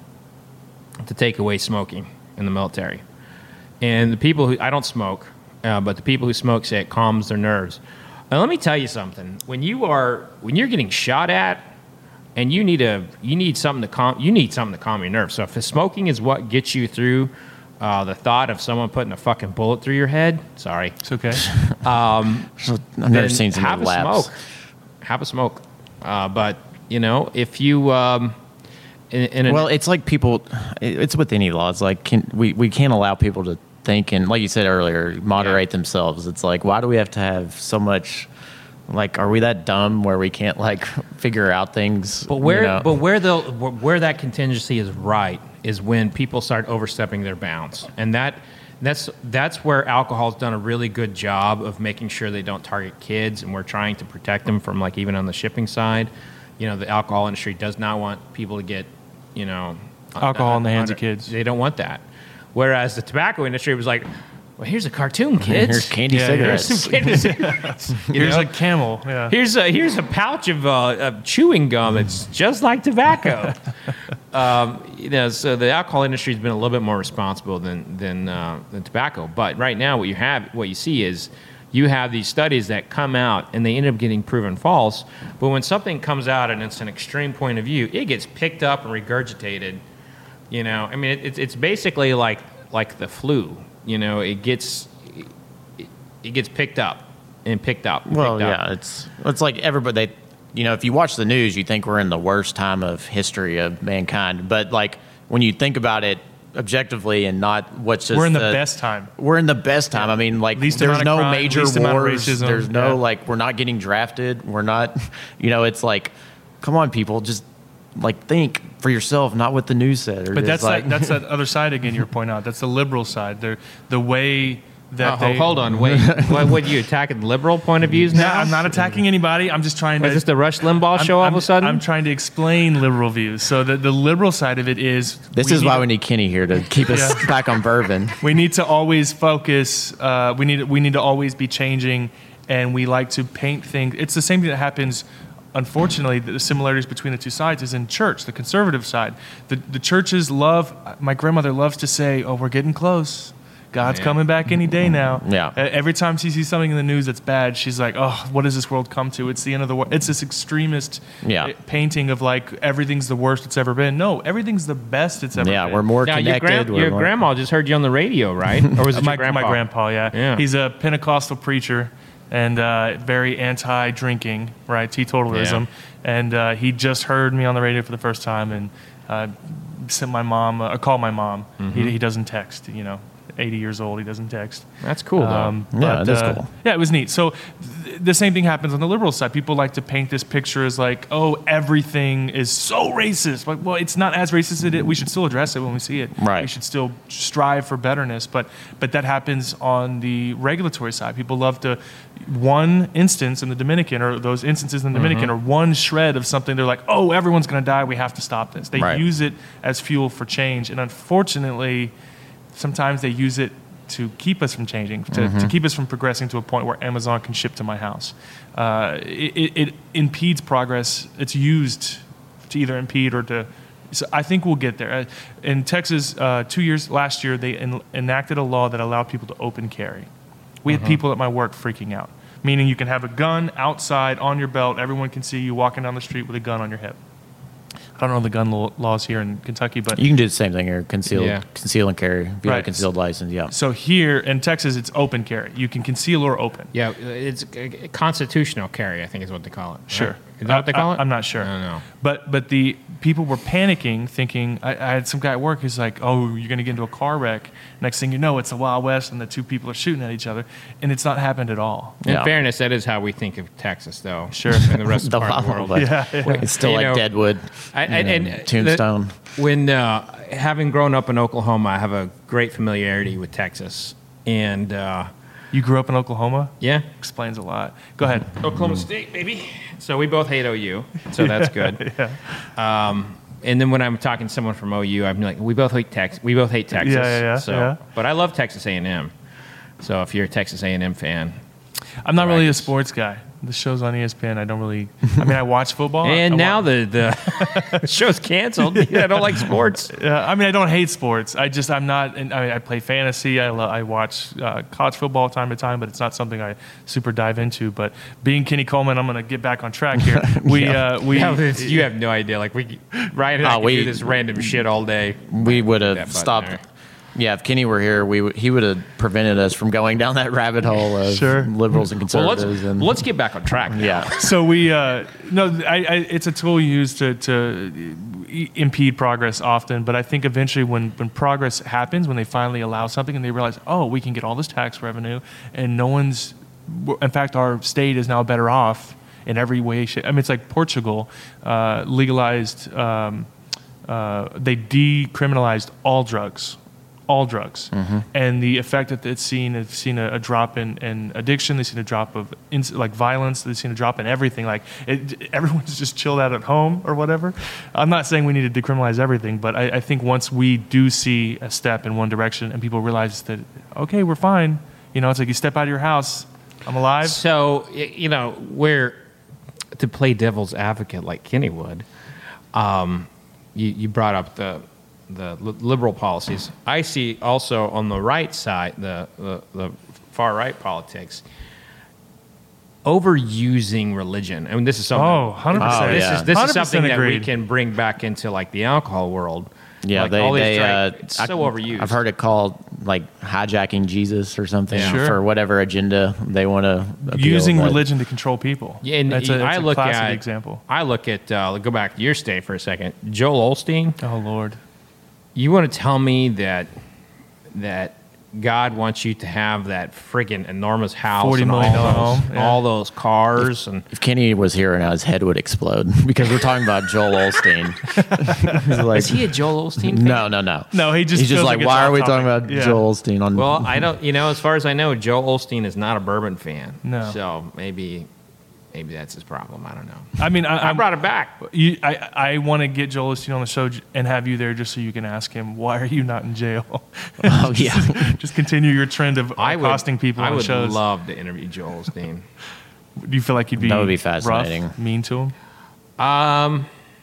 S3: to take away smoking in the military. And the people who, I don't smoke, uh, but the people who smoke say it calms their nerves. Now, let me tell you something. When you are, when you're getting shot at, and you need a, you need something to calm, you need something to calm your nerves. So if the smoking is what gets you through uh, the thought of someone putting a fucking bullet through your head, sorry,
S2: It's okay.
S4: I've never
S3: then
S4: seen some
S3: have a
S4: laps.
S3: smoke. Have a smoke. Uh, but you know, if you, um, in, in an,
S4: Well, it's like people. It's with any law. It's like can, we we can't allow people to think and, like you said earlier, moderate
S3: Yeah.
S4: themselves. It's like, why do we have to have so much? Like, are we that dumb where we can't like figure out things?
S3: But where,
S4: you know?
S3: but where the where that contingency is right is when people start overstepping their bounds, and that that's that's where alcohol's done a really good job of making sure they don't target kids, and we're trying to protect them from like even on the shipping side. You know, the alcohol industry does not want people to get, you know,
S2: Alcohol in the hands of
S3: under-
S2: kids.
S3: They don't want that. Whereas the tobacco industry was like, well, here's a cartoon, kids.
S4: Here's candy
S2: Yeah,
S3: Here's
S4: cigarettes.
S3: some candy cigarettes. You
S2: Here's
S3: know?
S2: a camel. Yeah.
S3: Here's a here's a pouch of, uh, of chewing gum. It's just like tobacco. um, you know, so the alcohol industry has been a little bit more responsible than than uh, than tobacco. But right now, what you have, what you see is, you have these studies that come out and they end up getting proven false. But when something comes out and it's an extreme point of view, it gets picked up and regurgitated. You know, I mean, it, it's it's basically like like the flu. You know, it gets it, it gets picked up and picked up. And
S4: Well,
S3: picked
S4: yeah,
S3: up.
S4: it's it's like everybody. They, you know, if you watch the news, you think we're in the worst time of history of mankind. But like when you think about it objectively and not what's just
S2: We're in the best time.
S4: We're in the best time. I mean, like
S2: Least
S4: there's
S2: amount of
S4: no
S2: crime,
S4: major
S2: least amount of
S4: wars.
S2: racism,
S4: There's no
S2: yeah.
S4: like we're not getting drafted. We're not. You know, it's like, come on, people, just like think for yourself, not what the news said. Or
S2: But
S4: just
S2: that's
S4: like,
S2: that, that's that other side again. You're pointing out. That's the liberal side. They're, the way that
S3: Oh,
S2: they
S3: hold on, wait. what, what, you attacking liberal point of views
S2: No,
S3: now?
S2: I'm not attacking anybody. I'm just trying to.
S3: Is this the Rush Limbaugh
S2: I'm-
S3: show all
S2: I'm,
S3: of a sudden?
S2: I'm trying to explain liberal views. So the, the liberal side of it is
S4: this
S2: we
S4: is
S2: need
S4: why
S2: to-
S4: we need Kenny here to keep us
S2: Yeah.
S4: back on bourbon.
S2: we need to always focus. Uh, we need we need to always be changing, and we like to paint things. It's the same thing that happens. Unfortunately, the similarities between the two sides is in church, the conservative side. The the churches love. My grandmother loves to say, "Oh, we're getting close. God's
S3: Yeah.
S2: coming back any day now."
S4: Yeah.
S2: Uh, Every time she sees something in the news that's bad, she's like, "Oh, what does this world come to? It's the end of the world." It's this extremist
S4: Yeah.
S2: uh, painting of like everything's the worst it's ever been. No, everything's the best it's ever
S4: Yeah,
S2: been.
S4: we're more
S3: now, your,
S4: connected.
S3: gran-
S4: we're
S3: your
S4: more-
S3: grandma just heard you on the radio, right? Or was it
S2: my,
S3: your grandpa?
S2: my grandpa, yeah.
S3: Yeah.
S2: He's a Pentecostal preacher and uh, very anti-drinking, right? Teetotalism.
S3: Yeah.
S2: And uh, he just heard me on the radio for the first time and uh, sent my mom, uh, called my mom.
S3: Mm-hmm.
S2: He, he doesn't text, you know. eighty years old, he doesn't text.
S3: That's cool, though.
S2: Um,
S4: Yeah,
S2: but,
S4: it is
S2: uh,
S4: cool.
S2: Yeah, it was neat. So th- the same thing happens on the liberal side. People like to paint this picture as like, oh, everything is so racist. Like, well, it's not as racist as it is. We should still address it when we see it.
S4: Right.
S2: We should still strive for betterness. But but that happens on the regulatory side. People love to, one instance in the Dominican, or those instances in the Dominican, or one shred of something, they're like, oh, everyone's going to die. We have to stop this. They
S4: Right.
S2: use it as fuel for change. And unfortunately, sometimes they use it to keep us from changing, to,
S4: Mm-hmm.
S2: to keep us from progressing to a point where Amazon can ship to my house. Uh, it, it, it impedes progress. It's used to either impede or to. So I think we'll get there. Uh, in Texas, uh, two years last year, they en- enacted a law that allowed people to open carry. We had people at my work freaking out, meaning you can have a gun outside on your belt. Everyone can see you walking down the street with a gun on your hip. I don't know the gun law- laws here in Kentucky, but
S4: You can do the same thing here. Conceal,
S3: Yeah.
S4: conceal and carry. If you have
S2: Right.
S4: a concealed license, yeah.
S2: so here in Texas, it's open carry. You can conceal or open.
S3: Yeah, it's a constitutional carry, I think is what they call it. right?
S2: Sure.
S3: Is that what they call
S2: I,
S3: it?
S2: I'm not sure.
S3: I don't know.
S2: But but the people were panicking, thinking. I, I had some guy at work who's like, "Oh, you're going to get into a car wreck." Next thing you know, it's the Wild West, and the two people are shooting at each other, and it's not happened at all.
S3: In
S4: Yeah.
S3: fairness, that is how we think of Texas, though.
S2: Sure.
S3: And the rest of the,
S4: The
S3: part of the
S4: Wild
S3: world.
S4: West.
S2: Yeah, yeah.
S4: It's still
S3: You
S4: like
S3: know,
S4: Deadwood,
S3: I, and,
S4: and,
S3: and
S4: Tombstone.
S3: The, when uh, having grown up in Oklahoma, I have a great familiarity with Texas, and uh,
S2: You grew up in Oklahoma?
S3: yeah,
S2: Explains a lot. Go ahead.
S3: Oklahoma State, baby. So we both hate O U, so that's good.
S2: Yeah.
S3: Um, and then when I'm talking to someone from O U, I'm like, we both hate Texas. We both hate Texas.
S2: Yeah, yeah, yeah,
S3: So,
S2: yeah.
S3: but I love Texas A and M. So if you're a Texas A and M fan,
S2: I'm not really a
S3: Right.
S2: sports guy. The show's on E S P N. I don't really. I mean, I watch football.
S3: and
S2: I
S3: now
S2: wa-
S3: the the show's canceled. I don't like sports.
S2: Yeah, I mean, I don't hate sports. I just I'm not. And I mean, I play fantasy. I lo- I watch uh, college football time to time, but it's not something I super dive into. But being Kenny Coleman, I'm going to get back on track here. We uh, we
S3: Yeah, it's- you have no idea. Like we, Ryan and I
S4: Oh,
S3: could
S4: we-
S3: do this random shit all day.
S4: We would
S3: that
S4: have
S3: button
S4: stopped.
S3: there.
S4: Yeah, if Kenny were here, we would, he would have prevented us from going down that rabbit hole of
S2: Sure.
S4: liberals and
S3: Well, let's
S4: conservatives. and
S3: let's get back on track. Now.
S4: yeah,
S2: so we uh, no, I, I, it's a tool used to to i- impede progress often. But I think eventually, when when progress happens, when they finally allow something and they realize, oh, we can get all this tax revenue, and no one's, in fact, our state is now better off in every way. shape- I mean, it's like Portugal uh, legalized. Um, uh, they decriminalized all drugs. All drugs, and the effect that it's seen, it's seen a, a drop in, in addiction. They've seen a drop of ins- like violence. They've seen a drop in everything. Like it, everyone's just chilled out at home or whatever. I'm not saying we need to decriminalize everything, but I, I think once we do see a step in one direction and people realize that okay, we're fine. You know, it's like you step out of your house, I'm alive.
S3: So y- you know, where to play devil's advocate like Kenny would, um, you, you brought up the the li- liberal policies. I see also on the right side, the the, the far right politics, overusing religion. I mean, this is something.
S2: Oh, one hundred percent.
S4: Oh,
S3: This
S4: yeah.
S3: is this
S2: one
S3: is
S2: hundred percent
S3: something that we
S2: agreed.
S3: can bring back into like the alcohol world.
S4: yeah.
S3: Like,
S4: they
S3: all these
S4: they uh,
S3: drag- it's
S4: I-
S3: so overused.
S4: I've heard it called like hijacking Jesus or something
S3: Yeah.
S2: Sure.
S4: for whatever agenda they want to
S2: Using religion to control people.
S3: Yeah, and
S2: that's a,
S3: I
S2: that's a
S3: look
S2: classic
S3: at
S2: example.
S3: I look at. Uh, go back to your state for a second. Joel Osteen.
S2: Oh Lord.
S3: You want to tell me that that God wants you to have that friggin' enormous house,
S2: forty
S3: and all
S2: million dollar
S3: those,
S2: home, yeah.
S3: all those cars, and
S4: If Kenny was here now, his head would explode because we're talking about Joel Osteen. He's like,
S3: is he a Joel Osteen fan?
S4: no, no, no.
S2: No, he just
S4: He's just
S2: feels
S4: like,
S2: like it's
S4: why
S2: off
S4: are we
S2: topic."
S4: talking about
S2: Yeah.
S4: Joel Osteen on?
S3: Well, I don't. You know, as far as I know, Joel Osteen is not a bourbon fan.
S2: No.
S3: So maybe, maybe that's his problem. I don't know.
S2: I mean, I,
S3: I
S2: I'm-
S3: brought it back.
S2: You, I, I want to get Joel Osteen on the show j- and have you there just so you can ask him, why are you not in jail?
S4: Oh yeah.
S2: Just continue your trend of
S3: I would,
S2: accosting people
S3: I
S2: on
S3: would
S2: shows.
S3: love to interview Joel Osteen.
S2: Do you feel like you'd be,
S4: That would be fascinating.
S2: rough, mean to him?
S3: Um,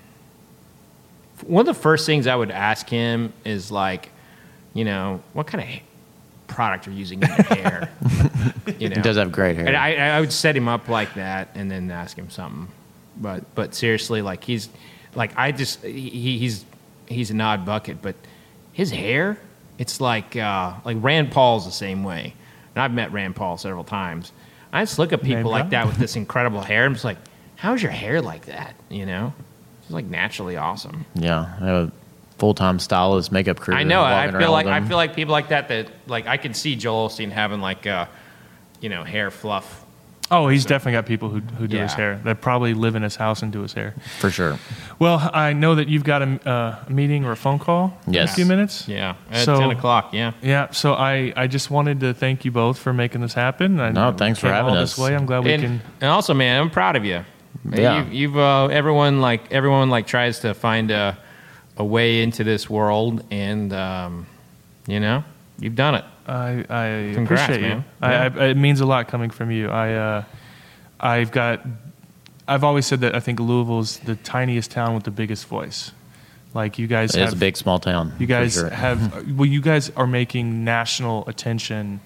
S3: one of the first things I would ask him is like, you know, what kind of ha- product are you using in your hair? You know,
S4: He does have great hair.
S3: and I, I would set him up like that, and then ask him something. But but seriously, like he's like I just he, he's he's an odd bucket, but his hair, it's like uh, like Rand Paul's the same way. And I've met Rand Paul several times. I just look at people
S2: Name
S3: like
S2: drop.
S3: that with this incredible hair. I'm just like, how's your hair like that? You know, it's like naturally awesome.
S4: Yeah, I have a full-time stylist, makeup crew.
S3: I know. I
S4: walking
S3: feel
S4: around
S3: like
S4: with
S3: I
S4: them.
S3: feel like people like that. That like I could see Joel Osteen having like uh, you know, hair fluff.
S2: Oh, he's definitely got people who, who do his
S3: Yeah.
S2: hair that probably live in his house and do his hair.
S4: for sure.
S2: Well, I know that you've got a, uh, a meeting or a phone call in
S4: Yes.
S2: a few minutes.
S3: Yeah, at
S2: So-
S3: ten o'clock. Yeah.
S2: Yeah, so I, I just wanted to thank you both for making this happen. I,
S4: No, thanks for
S2: came
S4: having
S2: all
S4: us.
S2: This way. I'm glad we
S3: and,
S2: can.
S3: and also, man, I'm proud of you.
S4: Yeah.
S3: you, you've uh, everyone like everyone like tries to find a a way into this world, and um, you know, you've done it.
S2: I, I
S3: Congrats,
S2: appreciate you.
S3: man.
S2: I,
S3: Yeah.
S2: I, it means a lot coming from you. I, uh, I've got. I've always said that I think Louisville's the tiniest town with the biggest voice. Like you guys
S4: It
S2: have
S4: is a big, small town.
S2: You
S4: for
S2: guys
S4: sure.
S2: have well, you guys are making national attention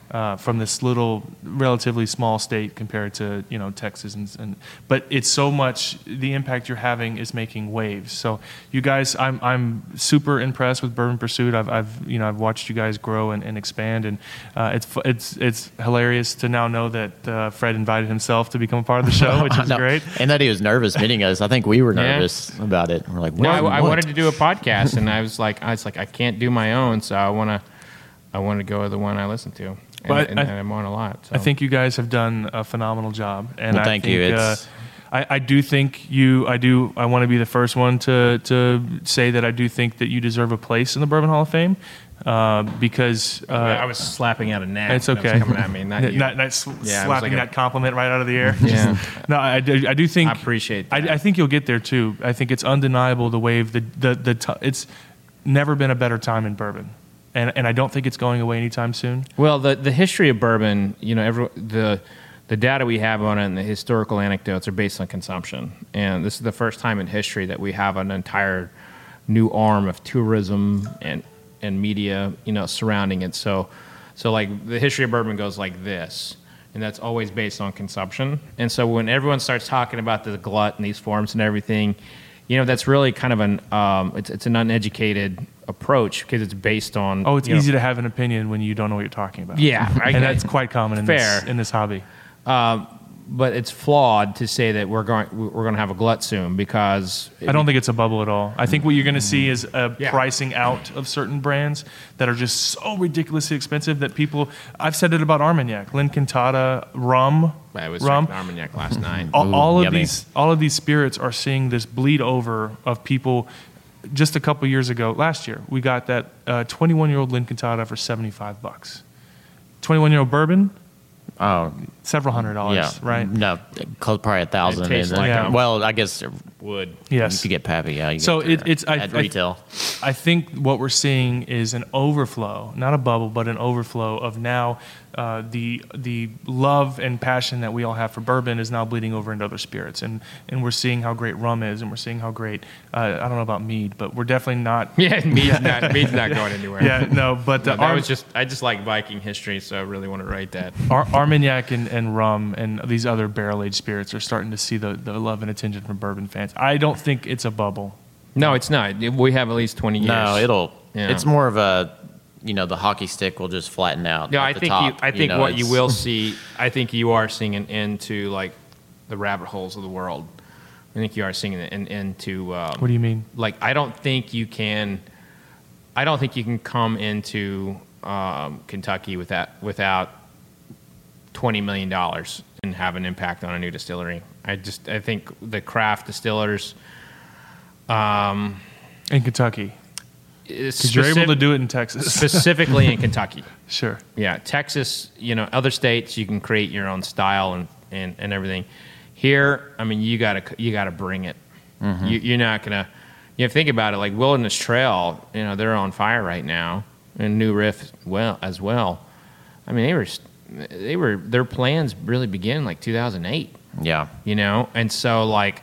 S2: uh, from this little, relatively small state compared to you know Texas, and, and but it's so much. The impact you're having is making waves. So you guys, I'm I'm super impressed with Bourbon Pursuit. I've I've you know I've watched you guys grow and, and expand, and uh, it's it's it's hilarious to now know that uh, Fred invited himself to become a part of the show, which is
S4: No,
S2: great.
S4: And that he was nervous meeting us. I think we were
S3: Yeah.
S4: nervous about it. We're like,
S3: No,
S4: what?
S3: I, I
S4: What?
S3: wanted to do a podcast, and I was like, I was like, I can't do my own, so I want to, I want to go with the one I listen to, and,
S2: But
S3: and,
S2: I-
S3: and I'm on a lot. So.
S2: I think you guys have done a phenomenal job, and
S4: Well,
S2: I
S4: thank
S2: think,
S4: you.
S2: Uh,
S4: It's-
S2: I, I do think you. I do. I want to be the first one to to say that I do think that you deserve a place in the Bourbon Hall of Fame, uh, because uh,
S3: I was slapping out a gnat.
S2: it's
S3: that was
S2: okay.
S3: coming at me, not you.
S2: not, not sl-
S3: Yeah, it was
S2: slapping
S3: like a-
S2: that compliment right out of the air.
S3: Yeah.
S2: No, I, do- I do think
S3: I appreciate
S2: I,
S3: that.
S2: I think you'll get there too. I think it's undeniable the wave. The the the t- it's never been a better time in bourbon, and and I don't think it's going away anytime soon.
S3: Well, the the history of bourbon, you know, every, the the data we have on it and the historical anecdotes are based on consumption, and this is the first time in history that we have an entire new arm of tourism and and media, you know, surrounding it. So, so like the history of bourbon goes like this, and that's always based on consumption. And so when everyone starts talking about the glut and these forms and everything, you know, that's really kind of an um, it's it's an uneducated approach because it's based on.
S2: Oh, it's
S3: you know,
S2: easy to have an opinion when you don't know what you're talking about.
S3: Yeah, I-
S2: and that's quite common in
S3: Fair.
S2: this in this hobby.
S3: Um, but it's flawed to say that we're going we're going to have a glut soon because
S2: I don't think it's a bubble at all. I think what you're going to see is a
S3: Yeah.
S2: pricing out of certain brands that are just so ridiculously expensive that people. I've said it about Armagnac, Lincantata, rum,
S3: I was
S2: rum.
S3: drinking Armagnac last night.
S2: all,
S4: Ooh,
S2: all of
S4: yummy.
S2: these all of these spirits are seeing this bleed over of people. Just a couple years ago, last year, we got that twenty-one year old Lincantata for seventy-five bucks. twenty-one year old bourbon,
S4: Oh,
S2: several hundred dollars,
S4: yeah.
S2: right?
S4: No, close, probably a thousand.
S3: It tastes
S4: and then-
S2: like, um,
S4: well, I guess
S3: Wood.
S2: Yes.
S4: if you get Pappy, yeah. You
S2: So
S4: get
S2: it, it's I,
S4: at
S2: I-
S4: retail.
S2: I think what we're seeing is an overflow, not a bubble, but an overflow of now uh, the the love and passion that we all have for bourbon is now bleeding over into other spirits, and and we're seeing how great rum is, and we're seeing how great uh, I don't know about mead, but we're definitely not.
S3: Yeah, mead's not mead's not going anywhere.
S2: Yeah, no, but the
S3: No, that
S2: Ar-
S3: was just I just like Viking history, so I really want to write that.
S2: Ar- Armagnac and, and rum and these other barrel aged spirits are starting to see the, the love and attention from bourbon fans. I don't think it's a bubble.
S3: No, it's not. We have at least twenty years.
S4: No, it'll.
S3: Yeah.
S4: It's more of a, you know, the hockey stick will just flatten out.
S3: No,
S4: at
S3: I
S4: the
S3: think
S4: top,
S3: you. I think
S4: know,
S3: what you
S4: it's-
S3: will see. I think you are seeing an end to like the rabbit holes of the world. I think you are seeing an end to. Um,
S2: What do you mean?
S3: Like, I don't think you can. I don't think you can come into um, Kentucky without without twenty million dollars and have an impact on a new distillery. I just I think the craft distillers. Um,
S2: In Kentucky. Because you're able to do it in Texas.
S3: specifically in Kentucky.
S2: Sure.
S3: Yeah, Texas, you know, other states you can create your own style and, and, and everything. Here, I mean, you gotta you gotta bring it. You, you're not gonna. You have to think about it. Like Wilderness Trail, you know, they're on fire right now, and New Riff well as well. I mean, they were they were their plans really began like two thousand eight.
S4: Yeah.
S3: You know, and so like,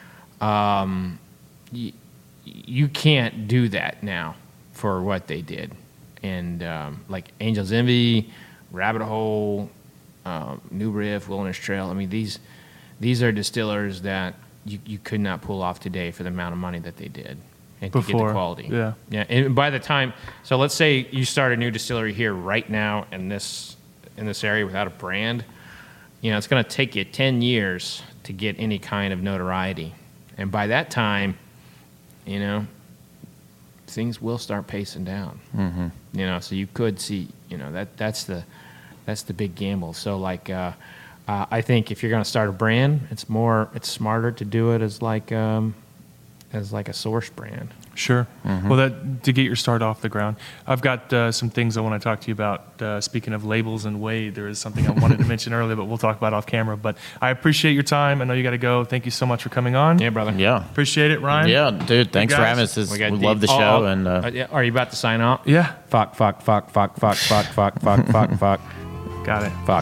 S3: um, you, you can't do that now for what they did, and um, like Angel's Envy, Rabbit Hole, um, New Riff, Wilderness Trail. I mean, these these are distillers that you, you could not pull off today for the amount of money that they did and to get
S2: Before,
S3: the quality.
S2: yeah.
S3: yeah. And by the time, so let's say you start a new distillery here right now in this in this area without a brand. You know, it's going to take you ten years to get any kind of notoriety. And by that time, you know, things will start pacing down. Mm-hmm. You know, so you could see, you know, that that's the that's the big gamble. So like, uh, uh, I think if you're going to start a brand, it's more, it's smarter to do it as like um, as like a source brand.
S2: Sure. Well, that to get your start off the ground, I've got uh, some things I want to talk to you about. Uh, speaking of labels and Wade, there is something I wanted to mention earlier, but we'll talk about off camera. But I appreciate your time. I know you got to go. Thank you so much for coming on.
S3: Yeah, brother.
S4: Yeah.
S2: Appreciate it, Ryan.
S4: Yeah, dude. Thanks for
S2: guys?
S4: having us. This- We,
S3: got
S4: love the
S3: deep-
S4: show,
S3: oh, oh,
S4: and uh,
S3: uh, yeah, are you about to sign off?
S2: Yeah.
S3: Fuck, fuck, fuck, fuck, fuck, fuck, fuck, fuck, fuck, fuck,
S2: Got it.
S3: fuck.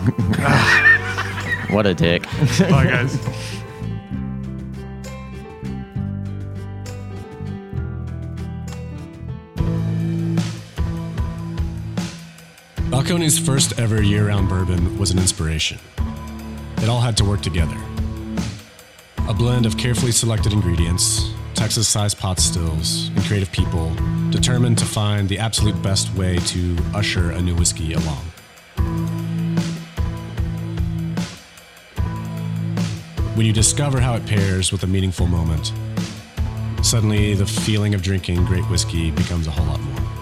S4: what a dick.
S2: Bye, guys.
S1: Balcones' first ever year-round bourbon was an inspiration. It all had to work together. A blend of carefully selected ingredients, Texas-sized pot stills, and creative people determined to find the absolute best way to usher a new whiskey along. When you discover how it pairs with a meaningful moment, suddenly the feeling of drinking great whiskey becomes a whole lot more.